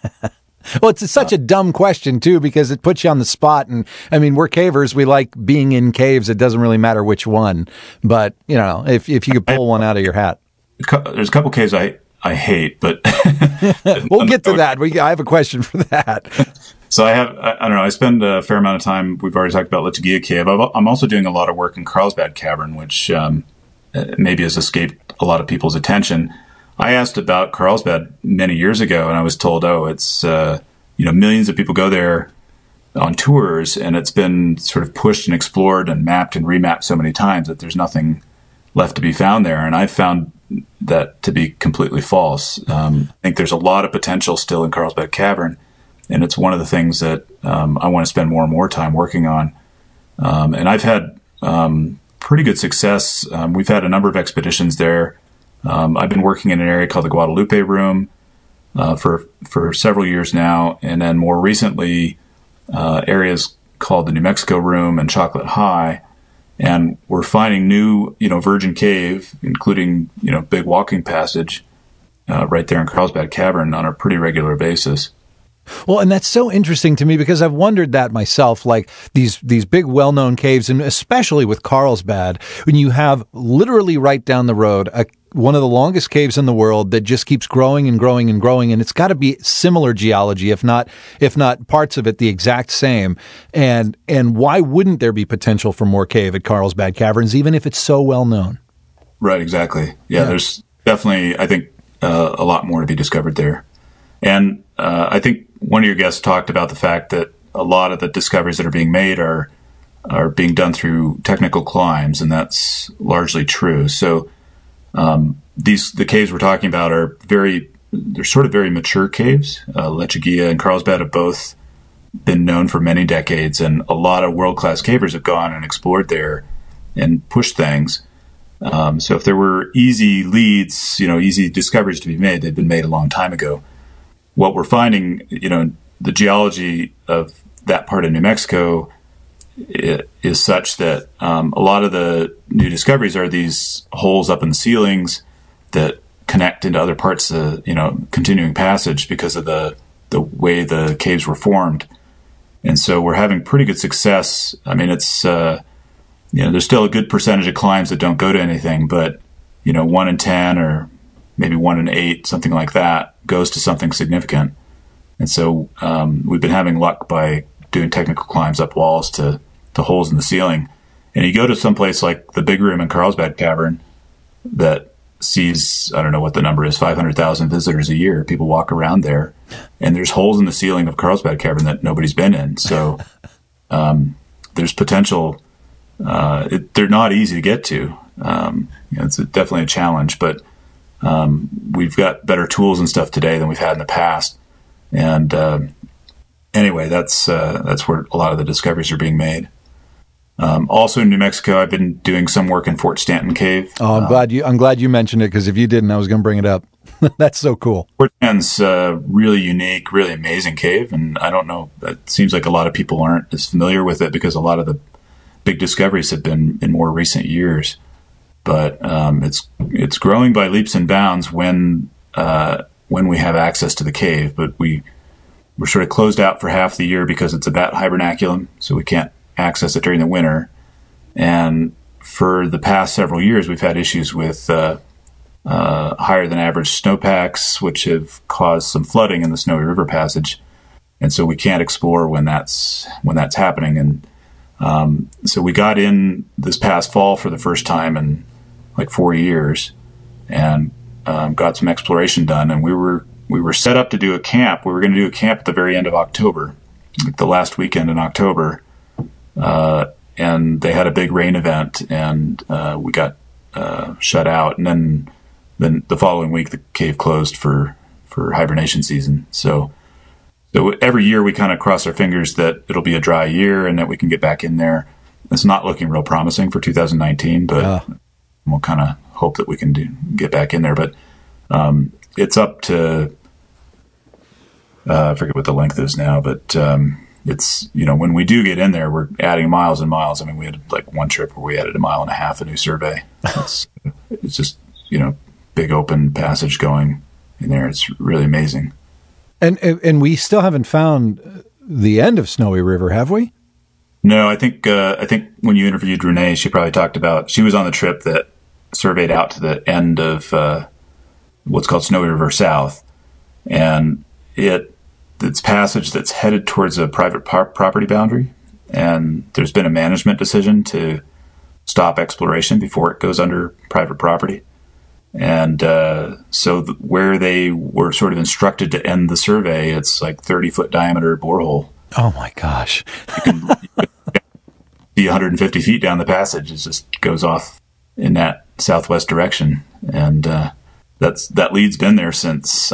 Well, it's such a dumb question, too, because it puts you on the spot. And I mean, we're cavers. We like being in caves. It doesn't really matter which one. But, if you could pull one out of your hat. There's a couple caves I hate, but... We'll get to that. I have a question for that. So I don't know, I spend a fair amount of time, we've already talked about Lechuguilla Cave. I'm also doing a lot of work in Carlsbad Cavern, which maybe has escaped a lot of people's attention. I asked about Carlsbad many years ago, and I was told, it's, millions of people go there on tours, and it's been sort of pushed and explored and mapped and remapped so many times that there's nothing left to be found there. And I found that to be completely false. I think there's a lot of potential still in Carlsbad Cavern, and it's one of the things that I want to spend more and more time working on. And I've had pretty good success. We've had a number of expeditions there. I've been working in an area called the Guadalupe Room for several years now, and then more recently areas called the New Mexico Room and Chocolate High, and we're finding new, Virgin Cave, including Big Walking Passage right there in Carlsbad Cavern on a pretty regular basis. Well, and that's so interesting to me because I've wondered that myself, like these big well-known caves, and especially with Carlsbad, when you have literally right down the road one of the longest caves in the world that just keeps growing and growing and growing, and it's got to be similar geology, if not parts of it the exact same. And why wouldn't there be potential for more cave at Carlsbad Caverns, even if it's so well known? Right, exactly. Yeah. There's definitely, I think, a lot more to be discovered there. And I think one of your guests talked about the fact that a lot of the discoveries that are being made are being done through technical climbs, and that's largely true. So the caves we're talking about they're sort of very mature caves. Lechuguilla and Carlsbad have both been known for many decades, and a lot of world-class cavers have gone and explored there and pushed things. So if there were easy leads, easy discoveries to be made, they'd been made a long time ago. What we're finding, the geology of that part of New Mexico is such that a lot of the new discoveries are these holes up in the ceilings that connect into other parts of continuing passage because of the way the caves were formed. And so we're having pretty good success. I mean, it's, there's still a good percentage of climbs that don't go to anything, but, 1 in 10 or maybe 1 in 8, something like that, goes to something significant. And so we've been having luck by doing technical climbs up walls to holes in the ceiling. And you go to some place like the Big Room in Carlsbad Cavern that sees, I don't know what the number is, 500,000 visitors a year. People walk around there, and there's holes in the ceiling of Carlsbad Cavern that nobody's been in. So there's potential. They're not easy to get to. It's definitely a challenge, but we've got better tools and stuff today than we've had in the past. And anyway, that's where a lot of the discoveries are being made. Also in New Mexico, I've been doing some work in Fort Stanton Cave. Oh, I'm glad you mentioned it, because if you didn't, I was going to bring it up. That's so cool. Fort Stanton's a really unique, really amazing cave, and I don't know, it seems like a lot of people aren't as familiar with it because a lot of the big discoveries have been in more recent years. But it's growing by leaps and bounds when we have access to the cave. But we're sort of closed out for half the year because it's a bat hibernaculum, so we can't access it during the winter. And for the past several years, we've had issues with higher than average snowpacks, which have caused some flooding in the Snowy River Passage, and so we can't explore when that's happening. And so we got in this past fall for the first time in like 4 years, and got some exploration done. And we were set up to do a camp. We were going to do a camp at the very end of October, like the last weekend in October, and they had a big rain event, and we got shut out. And then the following week, the cave closed for hibernation season. So every year we kind of cross our fingers that it'll be a dry year and that we can get back in there. It's not looking real promising for 2019, but we'll kind of hope that we can get back in there. But it's up to, I forget what the length is now, but it's, when we do get in there, we're adding miles and miles. I mean, we had like one trip where we added 1.5 miles, a new survey. It's just, big open passage going in there. It's really amazing. And we still haven't found the end of Snowy River, have we? No, I think when you interviewed Renee, she probably talked about, she was on the trip that surveyed out to the end of what's called Snowy River South, and it's passage that's headed towards a private property boundary, and there's been a management decision to stop exploration before it goes under private property. And so where they were sort of instructed to end the survey, it's like 30-foot diameter borehole. Oh my gosh! You can see 150 feet down the passage. It just goes off in that southwest direction, and that lead's been there since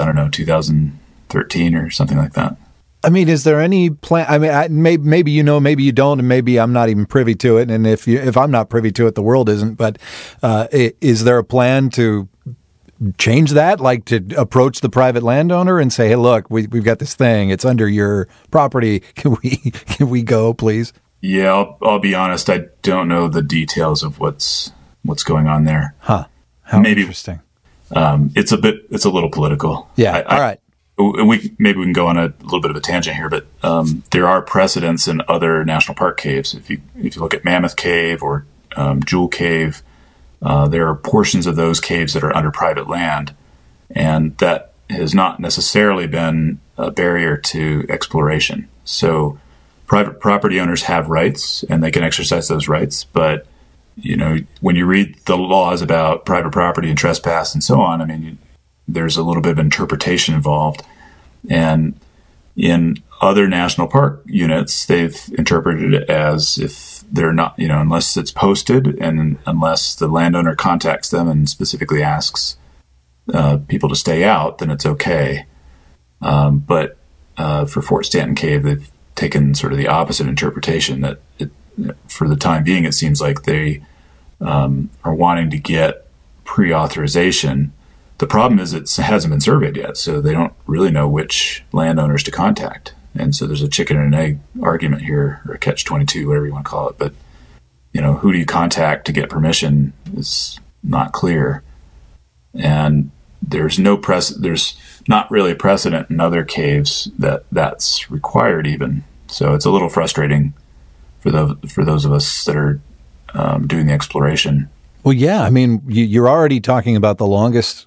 2013 or something like that. I mean, is there any plan? I mean, maybe maybe you don't, and maybe I'm not even privy to it. And if I'm not privy to it, the world isn't. But is there a plan to change that, like to approach the private landowner and say, "Hey, look, we've got this thing. It's under your property. Can we go, please?" Yeah, I'll be honest. I don't know the details of what's going on there. Huh? How interesting. It's a little political. Yeah. All right. Maybe we can go on a little bit of a tangent here, but there are precedents in other national park caves. If you look at Mammoth Cave or Jewel Cave, there are portions of those caves that are under private land, and that has not necessarily been a barrier to exploration. So private property owners have rights, and they can exercise those rights. But when you read the laws about private property and trespass and so on, I mean, there's a little bit of interpretation involved. And in other national park units, they've interpreted it as if they're not, unless it's posted and unless the landowner contacts them and specifically asks people to stay out, then it's okay. But for Fort Stanton Cave, they've taken sort of the opposite interpretation, that for the time being, it seems like they are wanting to get pre-authorization. The problem is it hasn't been surveyed yet, so they don't really know which landowners to contact. And so there's a chicken and an egg argument here, or a catch-22, whatever you want to call it. But, who do you contact to get permission is not clear. And there's not really a precedent in other caves that's required even. So it's a little frustrating for those of us that are doing the exploration. Well, yeah. I mean, you're already talking about the longest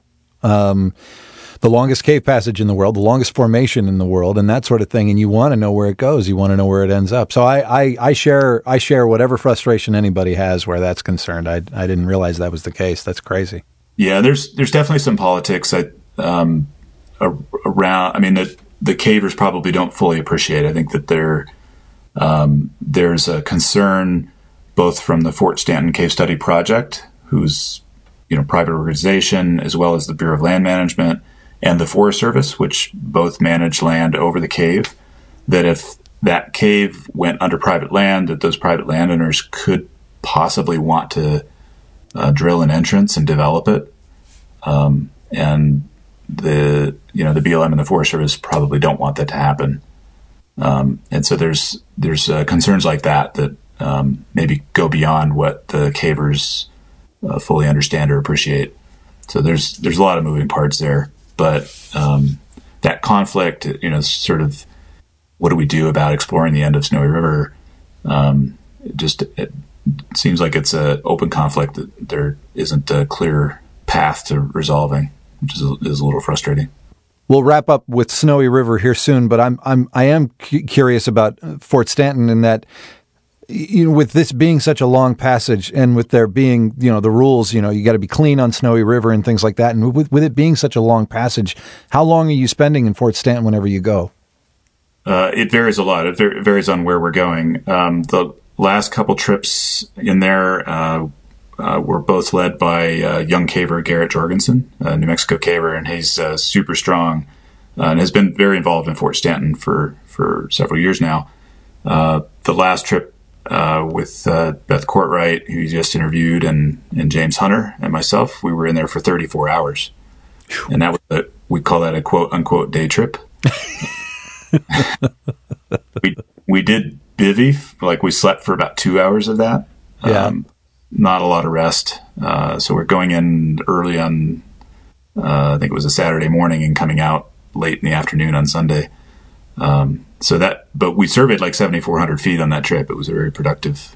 cave passage in the world, the longest formation in the world, and that sort of thing. And you want to know where it goes. You want to know where it ends up. So I share whatever frustration anybody has where that's concerned. I didn't realize that was the case. That's crazy. Yeah, there's definitely some politics around. I mean, the cavers probably don't fully appreciate. I think that there's a concern both from the Fort Stanton Cave Study Project, who's private organization, as well as the Bureau of Land Management and the Forest Service, which both manage land over the cave, that if that cave went under private land, that those private landowners could possibly want to drill an entrance and develop it. And the BLM and the Forest Service probably don't want that to happen. And so there's concerns like that maybe go beyond what the cavers fully understand or appreciate. So there's a lot of moving parts there, but that conflict, sort of, what do we do about exploring the end of Snowy River? It seems like it's an open conflict that there isn't a clear path to resolving, which is a little frustrating. We'll wrap up with Snowy River here soon, but I am curious about Fort Stanton in that, with this being such a long passage and with there being, the rules, you got to be clean on Snowy River and things like that. And with it being such a long passage, how long are you spending in Fort Stanton whenever you go? It varies a lot. It varies on where we're going. The last couple trips in there were both led by young caver Garrett Jorgensen, a New Mexico caver, and he's super strong and has been very involved in Fort Stanton for several years now. The last trip with Beth Courtwright, who you just interviewed, and James Hunter and myself, we were in there for 34 hours. And that was we call that a quote-unquote day trip. we did bivvy, like we slept for about 2 hours of that. Yeah. Not a lot of rest. So we're going in early on, I think it was a Saturday morning, and coming out late in the afternoon on Sunday. But we surveyed like 7,400 feet on that trip. It was a very productive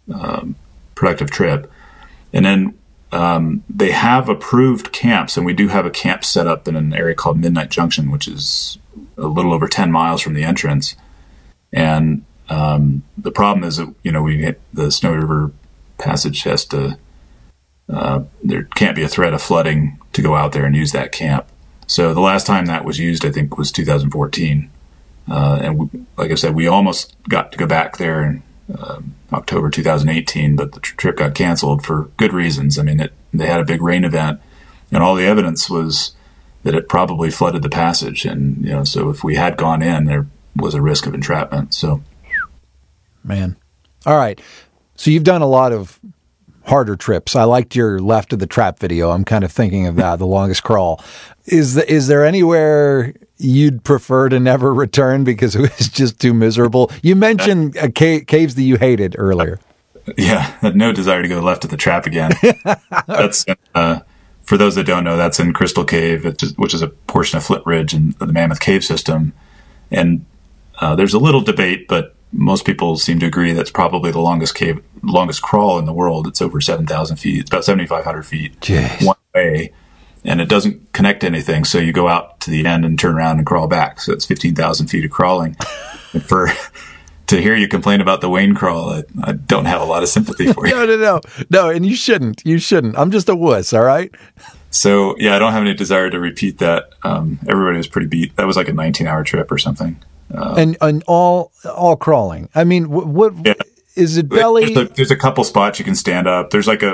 trip. And then they have approved camps, and we do have a camp set up in an area called Midnight Junction, which is a little over 10 miles from the entrance. And the problem is that, we hit the Snowy River Passage has to, there can't be a threat of flooding to go out there and use that camp. So the last time that was used, I think, was 2014. And like I said, we almost got to go back there in October 2018, but the trip got canceled for good reasons. I mean, they had a big rain event, and all the evidence was that it probably flooded the passage. And, so if we had gone in, there was a risk of entrapment. So, man. All right. So you've done a lot of harder trips. I liked your Left of the Trap video. I'm kind of thinking of that, the longest crawl. Is there anywhere you'd prefer to never return because it was just too miserable? You mentioned caves that you hated earlier. Yeah, no desire to go left of the trap again. That's for those that don't know, that's in Crystal Cave, which is a portion of Flint Ridge and the Mammoth Cave system. And there's a little debate, but most people seem to agree that's probably the longest crawl in the world. It's over 7,000 feet. It's about 7,500 feet Jeez. One way, and it doesn't connect to anything. So you go out to the end and turn around and crawl back. So it's 15,000 feet of crawling. And to hear you complain about the Wayne crawl, I don't have a lot of sympathy for you. No, and you shouldn't. I'm just a wuss, all right? So, yeah, I don't have any desire to repeat that. Everybody was pretty beat. That was like a 19-hour trip or something. And all crawling. I mean, what yeah. Is it belly? There's a couple spots you can stand up. There's like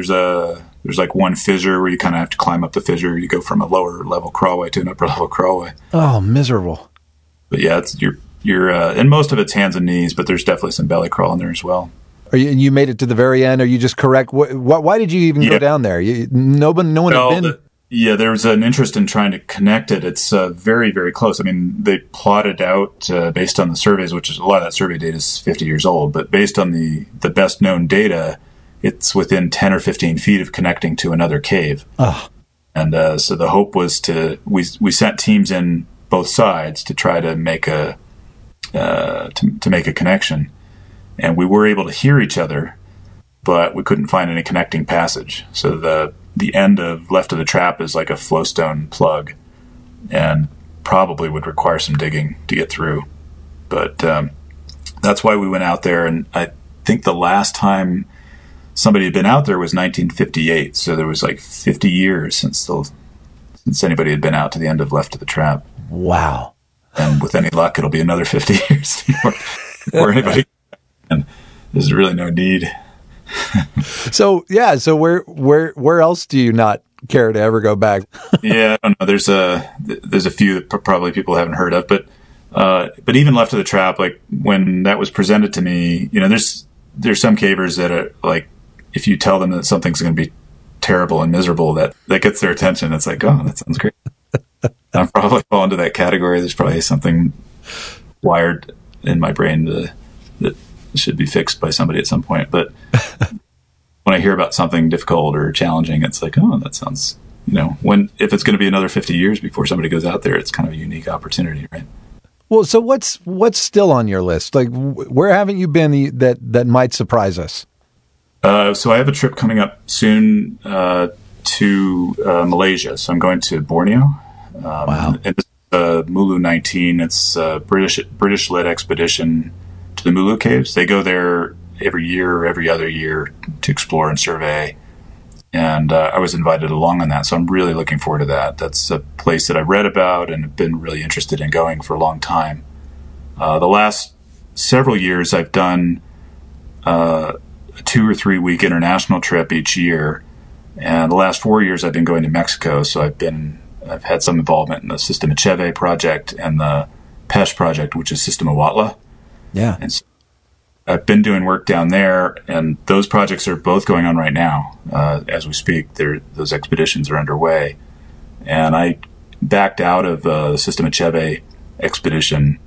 one fissure where you kind of have to climb up the fissure. You go from a lower level crawlway to an upper level crawlway. Oh, miserable. But yeah, you're and most of it's hands and knees, but there's definitely some belly crawl in there as well. You made it to the very end? Are you just correct? Why did you even go down there? No one had been. There was an interest in trying to connect it. It's very, very close. I mean, they plotted out based on the surveys, which is a lot of that survey data is 50 years old, but based on the best known data, it's within 10 or 15 feet of connecting to another cave. Oh. And so the hope was we sent teams in both sides to try to make a connection, and we were able to hear each other, but we couldn't find any connecting passage. So the end of Left of the Trap is like a flowstone plug, and probably would require some digging to get through. But that's why we went out there, and I think the last time somebody had been out there was 1958. So there was like 50 years since anybody had been out to the end of Left of the Trap. Wow. And with any luck, it'll be another 50 years before anybody. And there's really no need. So where else do you not care to ever go back? Yeah, I don't know. There's a few that probably people haven't heard of, but even Left of the Trap, like when that was presented to me, there's some cavers that are like, if you tell them that something's going to be terrible and miserable, that gets their attention. It's like, oh, that sounds great. I probably fall into that category. There's probably something wired in my brain that should be fixed by somebody at some point. But when I hear about something difficult or challenging, it's like, oh, that sounds, if it's going to be another 50 years before somebody goes out there, it's kind of a unique opportunity, right? Well, so what's still on your list? Like, where haven't you been that might surprise us? So I have a trip coming up soon to Malaysia. So I'm going to Borneo. Wow. And this is Mulu 19. It's a British-led expedition to the Mulu Caves. They go there every year or every other year to explore and survey. And I was invited along on that. So I'm really looking forward to that. That's a place that I've read about and have been really interested in going for a long time. The last several years, I've done a 2 or 3 week international trip each year. And the last 4 years, I've been going to Mexico. So I've had some involvement in the Sistema Cheve project and the PESH project, which is Sistema Huautla. Yeah. And so I've been doing work down there, and those projects are both going on right now. As we speak, those expeditions are underway. And I backed out of the Sistema Cheve expedition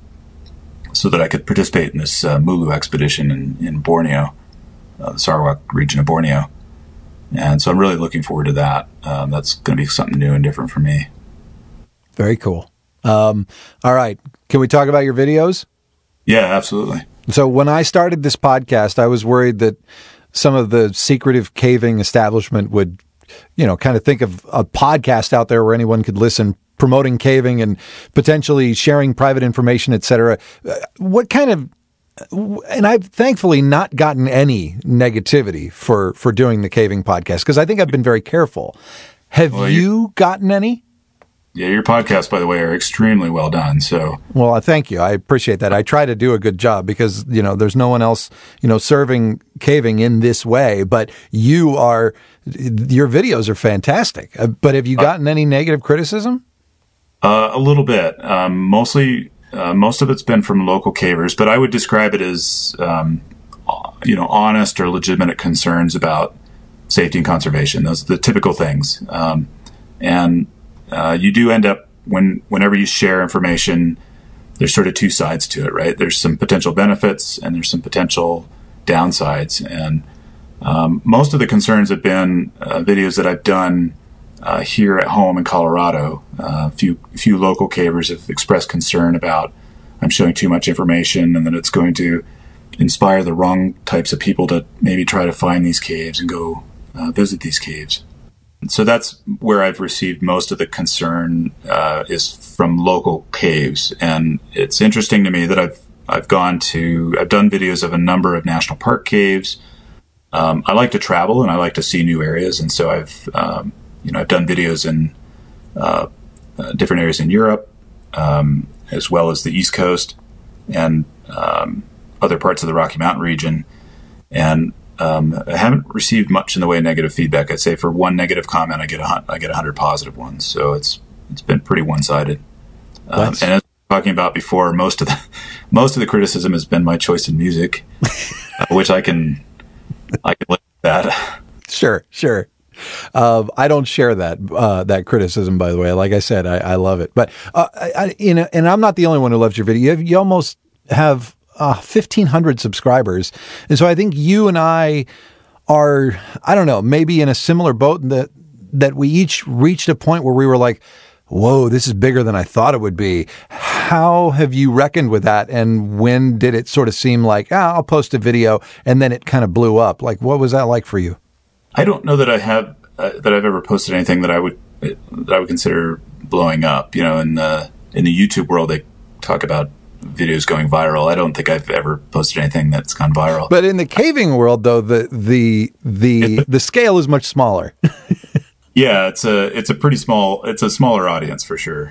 so that I could participate in this Mulu expedition in Borneo, the Sarawak region of Borneo. And so I'm really looking forward to that. That's going to be something new and different for me. Very cool. All right. Can we talk about your videos? Yeah, absolutely. So when I started this podcast, I was worried that some of the secretive caving establishment would, kind of think of a podcast out there where anyone could listen, promoting caving and potentially sharing private information, et cetera. What kind of, and I've thankfully not gotten any negativity for doing the caving podcast, because I think I've been very careful. Have you gotten any? Yeah, your podcasts, by the way, are extremely well done. So, well, thank you. I appreciate that. I try to do a good job because, there's no one else, serving caving in this way, but your videos are fantastic. But have you gotten any negative criticism? A little bit. Mostly, most of it's been from local cavers, but I would describe it as, honest or legitimate concerns about safety and conservation. Those are the typical things. You do end up, whenever you share information, there's sort of two sides to it, right? There's some potential benefits and there's some potential downsides. And most of the concerns have been videos that I've done here at home in Colorado. A few local cavers have expressed concern about I'm showing too much information and that it's going to inspire the wrong types of people to maybe try to find these caves and go visit these caves. So that's where I've received most of the concern is from local caves. And it's interesting to me that I've done videos of a number of national park caves. I like to travel and I like to see new areas. And so I've done videos in different areas in Europe, as well as the East Coast and other parts of the Rocky Mountain region. And I haven't received much in the way of negative feedback. I'd say for one negative comment, I get 100 positive ones. So it's been pretty one-sided. And as we were talking about before, most of the criticism has been my choice in music, which I can live with that. Sure. I don't share that criticism, by the way. Like I said, I love it. But and I'm not the only one who loves your video. You almost have 1,500 subscribers. And so I think you and I are, I don't know, maybe in a similar boat that we each reached a point where we were like, whoa, this is bigger than I thought it would be. How have you reckoned with that? And when did it sort of seem like, I'll post a video, and then it kind of blew up? Like, what was that like for you? I don't know that I have, that I've ever posted anything that I would consider blowing up. In the YouTube world, they talk about videos going viral. I don't think I've ever posted anything that's gone viral. But in the caving world, though, the scale is much smaller. Yeah, it's a pretty small. It's a smaller audience for sure.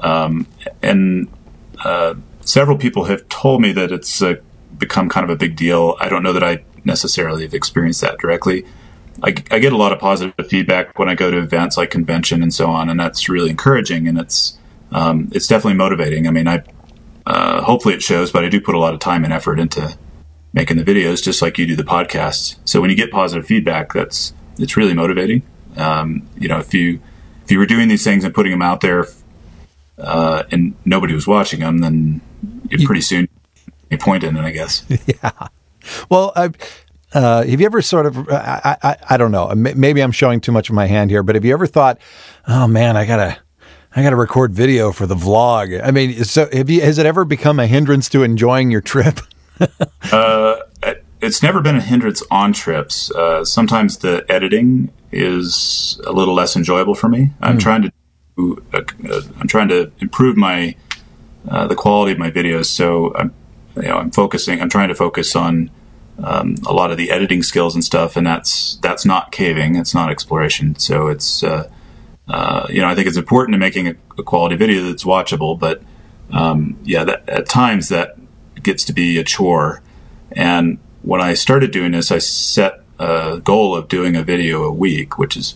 And several people have told me that it's become kind of a big deal. I don't know that I necessarily have experienced that directly. I get a lot of positive feedback when I go to events like convention and so on, and that's really encouraging, and it's definitely motivating. I mean, hopefully it shows, but I do put a lot of time and effort into making the videos, just like you do the podcasts. So when you get positive feedback, it's really motivating. If you were doing these things and putting them out there, and nobody was watching them, then you pretty soon a point in it, I guess. Yeah. Well, have you ever sort of, I don't know, maybe I'm showing too much of my hand here, but have you ever thought, oh man, I gotta record video for the vlog? I mean, so has it ever become a hindrance to enjoying your trip? It's never been a hindrance on trips. Sometimes the editing is a little less enjoyable for me. I'm trying to improve the quality of my videos. So I'm trying to focus on a lot of the editing skills and stuff, and that's not caving, it's not exploration. So it's I think it's important to making a quality video that's watchable, but that at times that gets to be a chore. And when I started doing this, I set a goal of doing a video a week, which is,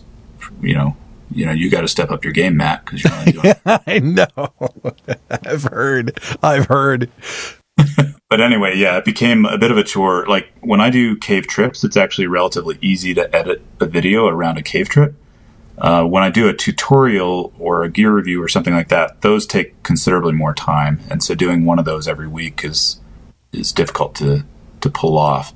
you got to step up your game, Matt, because you're only doing I know. I've heard. But anyway, yeah, it became a bit of a chore. Like when I do cave trips, it's actually relatively easy to edit a video around a cave trip. When I do a tutorial or a gear review or something like that, those take considerably more time. And so doing one of those every week is difficult to pull off.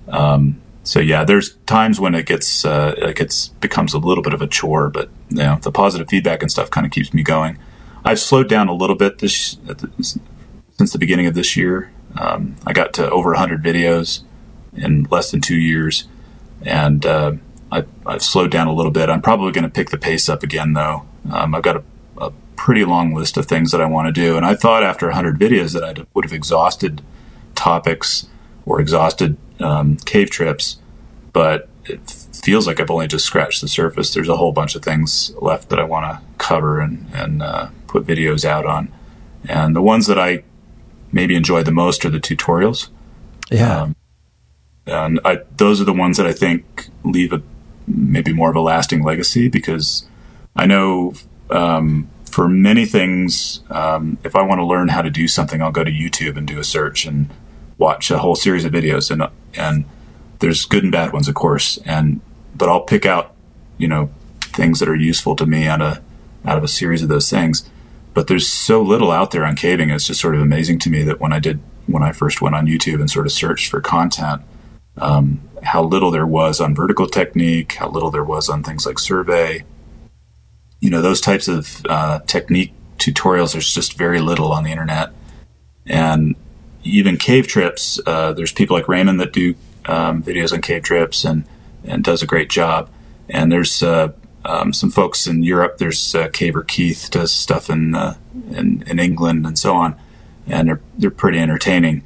So yeah, there's times when it becomes a little bit of a chore, but the positive feedback and stuff kind of keeps me going. I've slowed down a little bit since the beginning of this year. I got to over 100 videos in less than 2 years, and I've slowed down a little bit. I'm probably going to pick the pace up again, though. I've got a pretty long list of things that I want to do, and I thought after 100 videos that I would have exhausted topics or exhausted cave trips, but it feels like I've only just scratched the surface. There's a whole bunch of things left that I want to cover and put videos out on, and the ones that I maybe enjoy the most are the tutorials. Yeah. And those are the ones that I think leave maybe more of a lasting legacy, because I know for many things, if I want to learn how to do something, I'll go to YouTube and do a search and watch a whole series of videos. And there's good and bad ones, of course. But I'll pick out, things that are useful to me out of a series of those things. But there's so little out there on caving. It's just sort of amazing to me that when I first went on YouTube and sort of searched for content, how little there was on vertical technique, how little there was on things like survey. Those types of technique tutorials, there's just very little on the internet. And even cave trips, there's people like Raymond that do videos on cave trips and does a great job. And there's some folks in Europe. There's Caver Keith does stuff in England and so on, and they're pretty entertaining.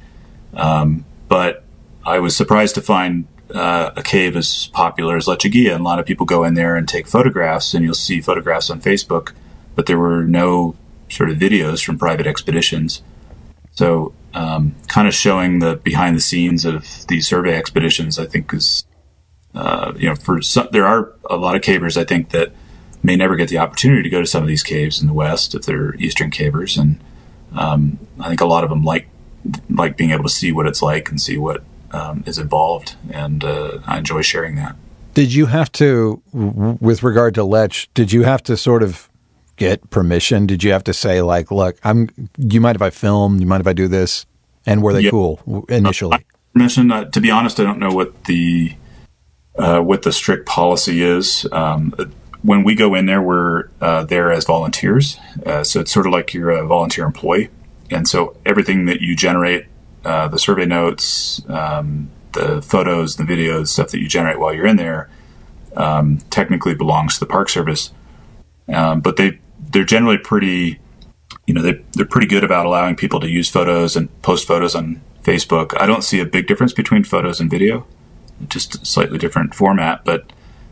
But I was surprised to find a cave as popular as Lechuguilla, and a lot of people go in there and take photographs, and you'll see photographs on Facebook, but there were no sort of videos from private expeditions. So kind of showing the behind the scenes of these survey expeditions, I think is, for some, there are a lot of cavers, I think, that may never get the opportunity to go to some of these caves in the West if they're Eastern cavers. And I think a lot of them like being able to see what it's like and see what is involved. And I enjoy sharing that. Did you have to, with regard to Lech, did you have to sort of get permission? Did you have to say, like, look, do you mind if I film? Do you mind if I do this? And were they cool initially? Permission. To be honest, I don't know what the strict policy is. When we go in there, we're there as volunteers. So it's sort of like you're a volunteer employee. And so everything that you generate, the survey notes, the photos, the videos, stuff that you generate while you're in there, technically belongs to the Park Service. But they're generally pretty, they're pretty good about allowing people to use photos and post photos on Facebook. I don't see a big difference between photos and video, just a slightly different format. But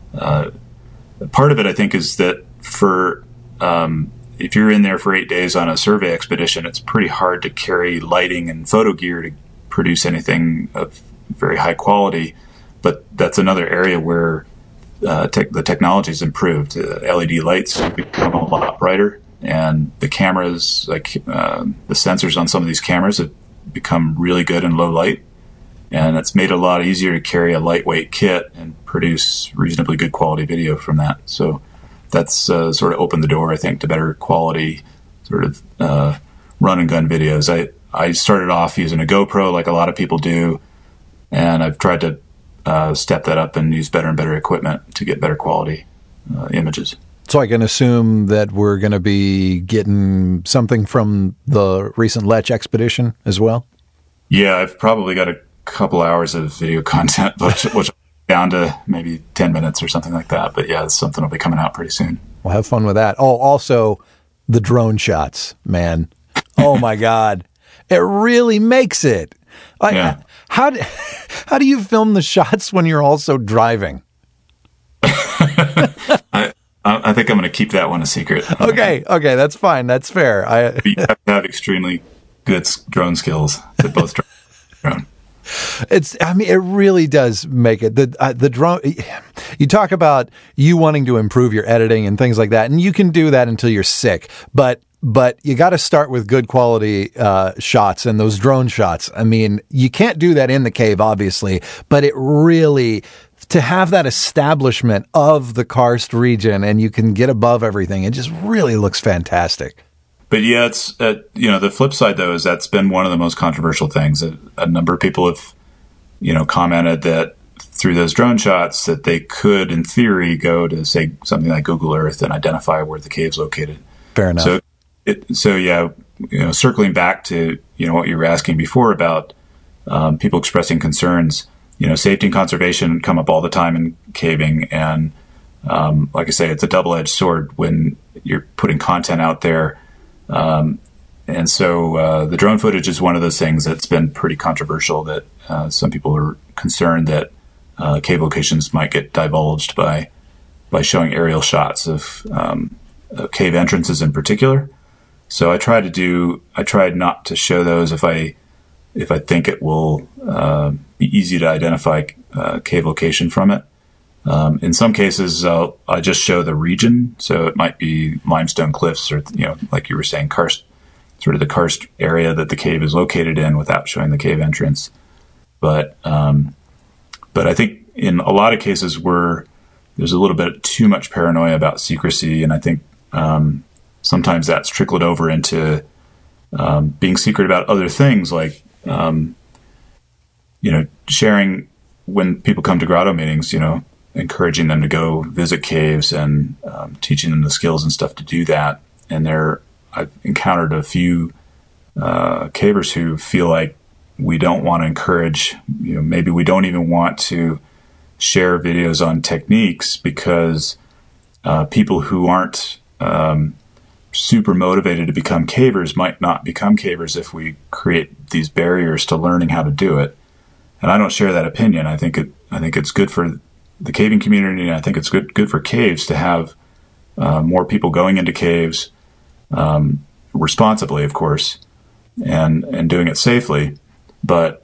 part of it, I think, is that for if you're in there for 8 days on a survey expedition, it's pretty hard to carry lighting and photo gear to produce anything of very high quality. But that's another area where the technology's improved. LED lights have become a lot brighter, and the cameras, like the sensors on some of these cameras, have become really good in low light. And it's made it a lot easier to carry a lightweight kit and produce reasonably good quality video from that. So that's sort of opened the door, I think, to better quality sort of run and gun videos. I started off using a GoPro like a lot of people do, and I've tried to step that up and use better and better equipment to get better quality images. So I can assume that we're going to be getting something from the recent Lech expedition as well? Yeah, I've probably got a couple hours of video content, which down to maybe 10 minutes or something like that. But yeah, it's something will be coming out pretty soon. Well, have fun with that. Oh, also the drone shots, man. Oh my God. It really makes it. Yeah. How do you film the shots when you're also driving? I think I'm going to keep that one a secret. Okay, that's fine. That's fair. You have to have extremely good drone skills to both drone. It really does make it. The drone, you talk about you wanting to improve your editing and things like that, and you can do that until you're sick, but you got to start with good quality shots, and those drone shots. I mean, you can't do that in the cave, obviously, but it really, to have that establishment of the karst region and you can get above everything, it just really looks fantastic. But yeah, it's the flip side though is that's been one of the most controversial things. A number of people have commented that through those drone shots that they could, in theory, go to say something like Google Earth and identify where the cave's located. Fair enough. Circling back to what you were asking before about people expressing concerns. Safety and conservation come up all the time in caving, and like I say, it's a double-edged sword when you're putting content out there. And so the drone footage is one of those things that's been pretty controversial, that some people are concerned that cave locations might get divulged by showing aerial shots of cave entrances in particular. So I tried not to show those if I think it will be easy to identify cave location from it. In some cases, I just show the region, so it might be limestone cliffs, or like you were saying, karst, sort of the karst area that the cave is located in, without showing the cave entrance. But I think in a lot of cases where there's a little bit too much paranoia about secrecy, and I think sometimes that's trickled over into being secret about other things, like sharing when people come to grotto meetings, encouraging them to go visit caves and teaching them the skills and stuff to do that. And I've encountered a few cavers who feel like we don't want to encourage, maybe we don't even want to share videos on techniques because people who aren't super motivated to become cavers might not become cavers if we create these barriers to learning how to do it. And I don't share that opinion. I think it's good for the caving community, and I think it's good for caves to have more people going into caves responsibly, of course, and doing it safely. But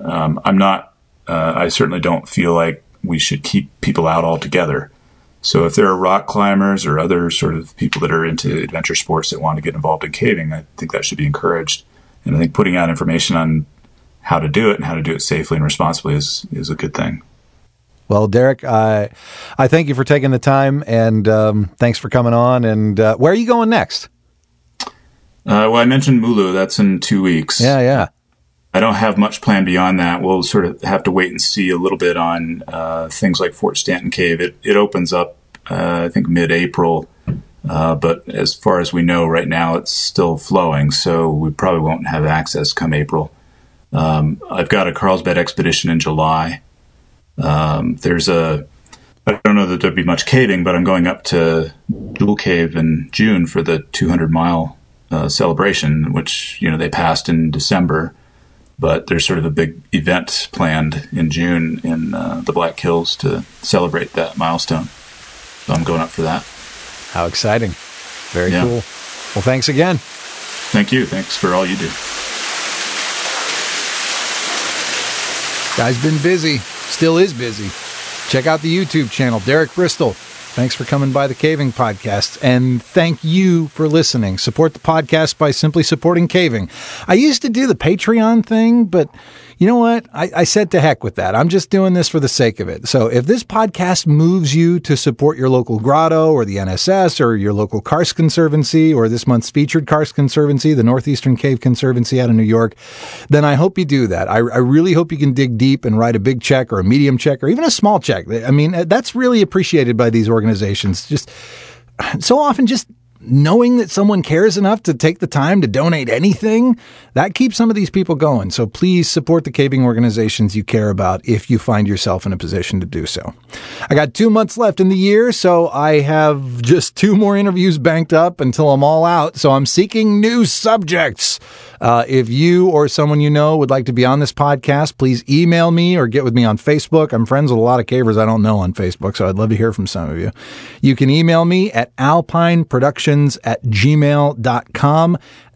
I certainly don't feel like we should keep people out altogether. So if there are rock climbers or other sort of people that are into adventure sports that want to get involved in caving, I think that should be encouraged. And I think putting out information on how to do it and how to do it safely and responsibly is a good thing. Well, Derek, I thank you for taking the time, and thanks for coming on. And where are you going next? Well, I mentioned Mulu. That's in 2 weeks. Yeah. I don't have much planned beyond that. We'll sort of have to wait and see a little bit on things like Fort Stanton Cave. It opens up, I think, mid-April. But as far as we know right now, it's still flowing, so we probably won't have access come April. I've got a Carlsbad expedition in July. I don't know that there'd be much caving, but I'm going up to Jewel Cave in June for the 200-mile celebration, which, they passed in December. But there's sort of a big event planned in June in the Black Hills to celebrate that milestone. So I'm going up for that. How exciting. Very cool. Well, thanks again. Thank you. Thanks for all you do. Guy's been busy, still is busy. Check out the YouTube channel, Derek Bristol. Thanks for coming by the Caving Podcast, and thank you for listening. Support the podcast by simply supporting Caving. I used to do the Patreon thing, but you know what? I said to heck with that. I'm just doing this for the sake of it. So if this podcast moves you to support your local grotto or the NSS or your local Karst Conservancy or this month's featured Karst Conservancy, the Northeastern Cave Conservancy out of New York, then I hope you do that. I really hope you can dig deep and write a big check or a medium check or even a small check. I mean, that's really appreciated by these organizations. Just so often, just knowing that someone cares enough to take the time to donate anything, that keeps some of these people going. So please support the caving organizations you care about if you find yourself in a position to do so. I got 2 months left in the year, so I have just 2 more interviews banked up until I'm all out. So I'm seeking new subjects. If you or someone you know would like to be on this podcast, please email me or get with me on Facebook. I'm friends with a lot of cavers I don't know on Facebook, so I'd love to hear from some of you. You can email me at alpineproductions@gmail.com,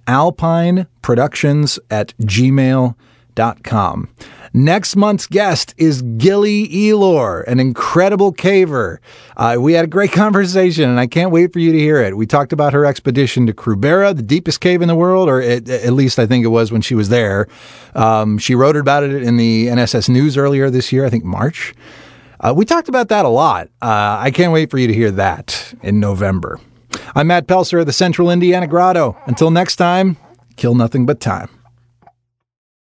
alpineproductions@gmail.com. Next month's guest is Gilly Elor, an incredible caver. We had a great conversation, and I can't wait for you to hear it. We talked about her expedition to Krubera, the deepest cave in the world, or at least I think it was when she was there. She wrote about it in the NSS News earlier this year, I think March. We talked about that a lot. I can't wait for you to hear that in November. I'm Matt Pelser of the Central Indiana Grotto. Until next time, kill nothing but time.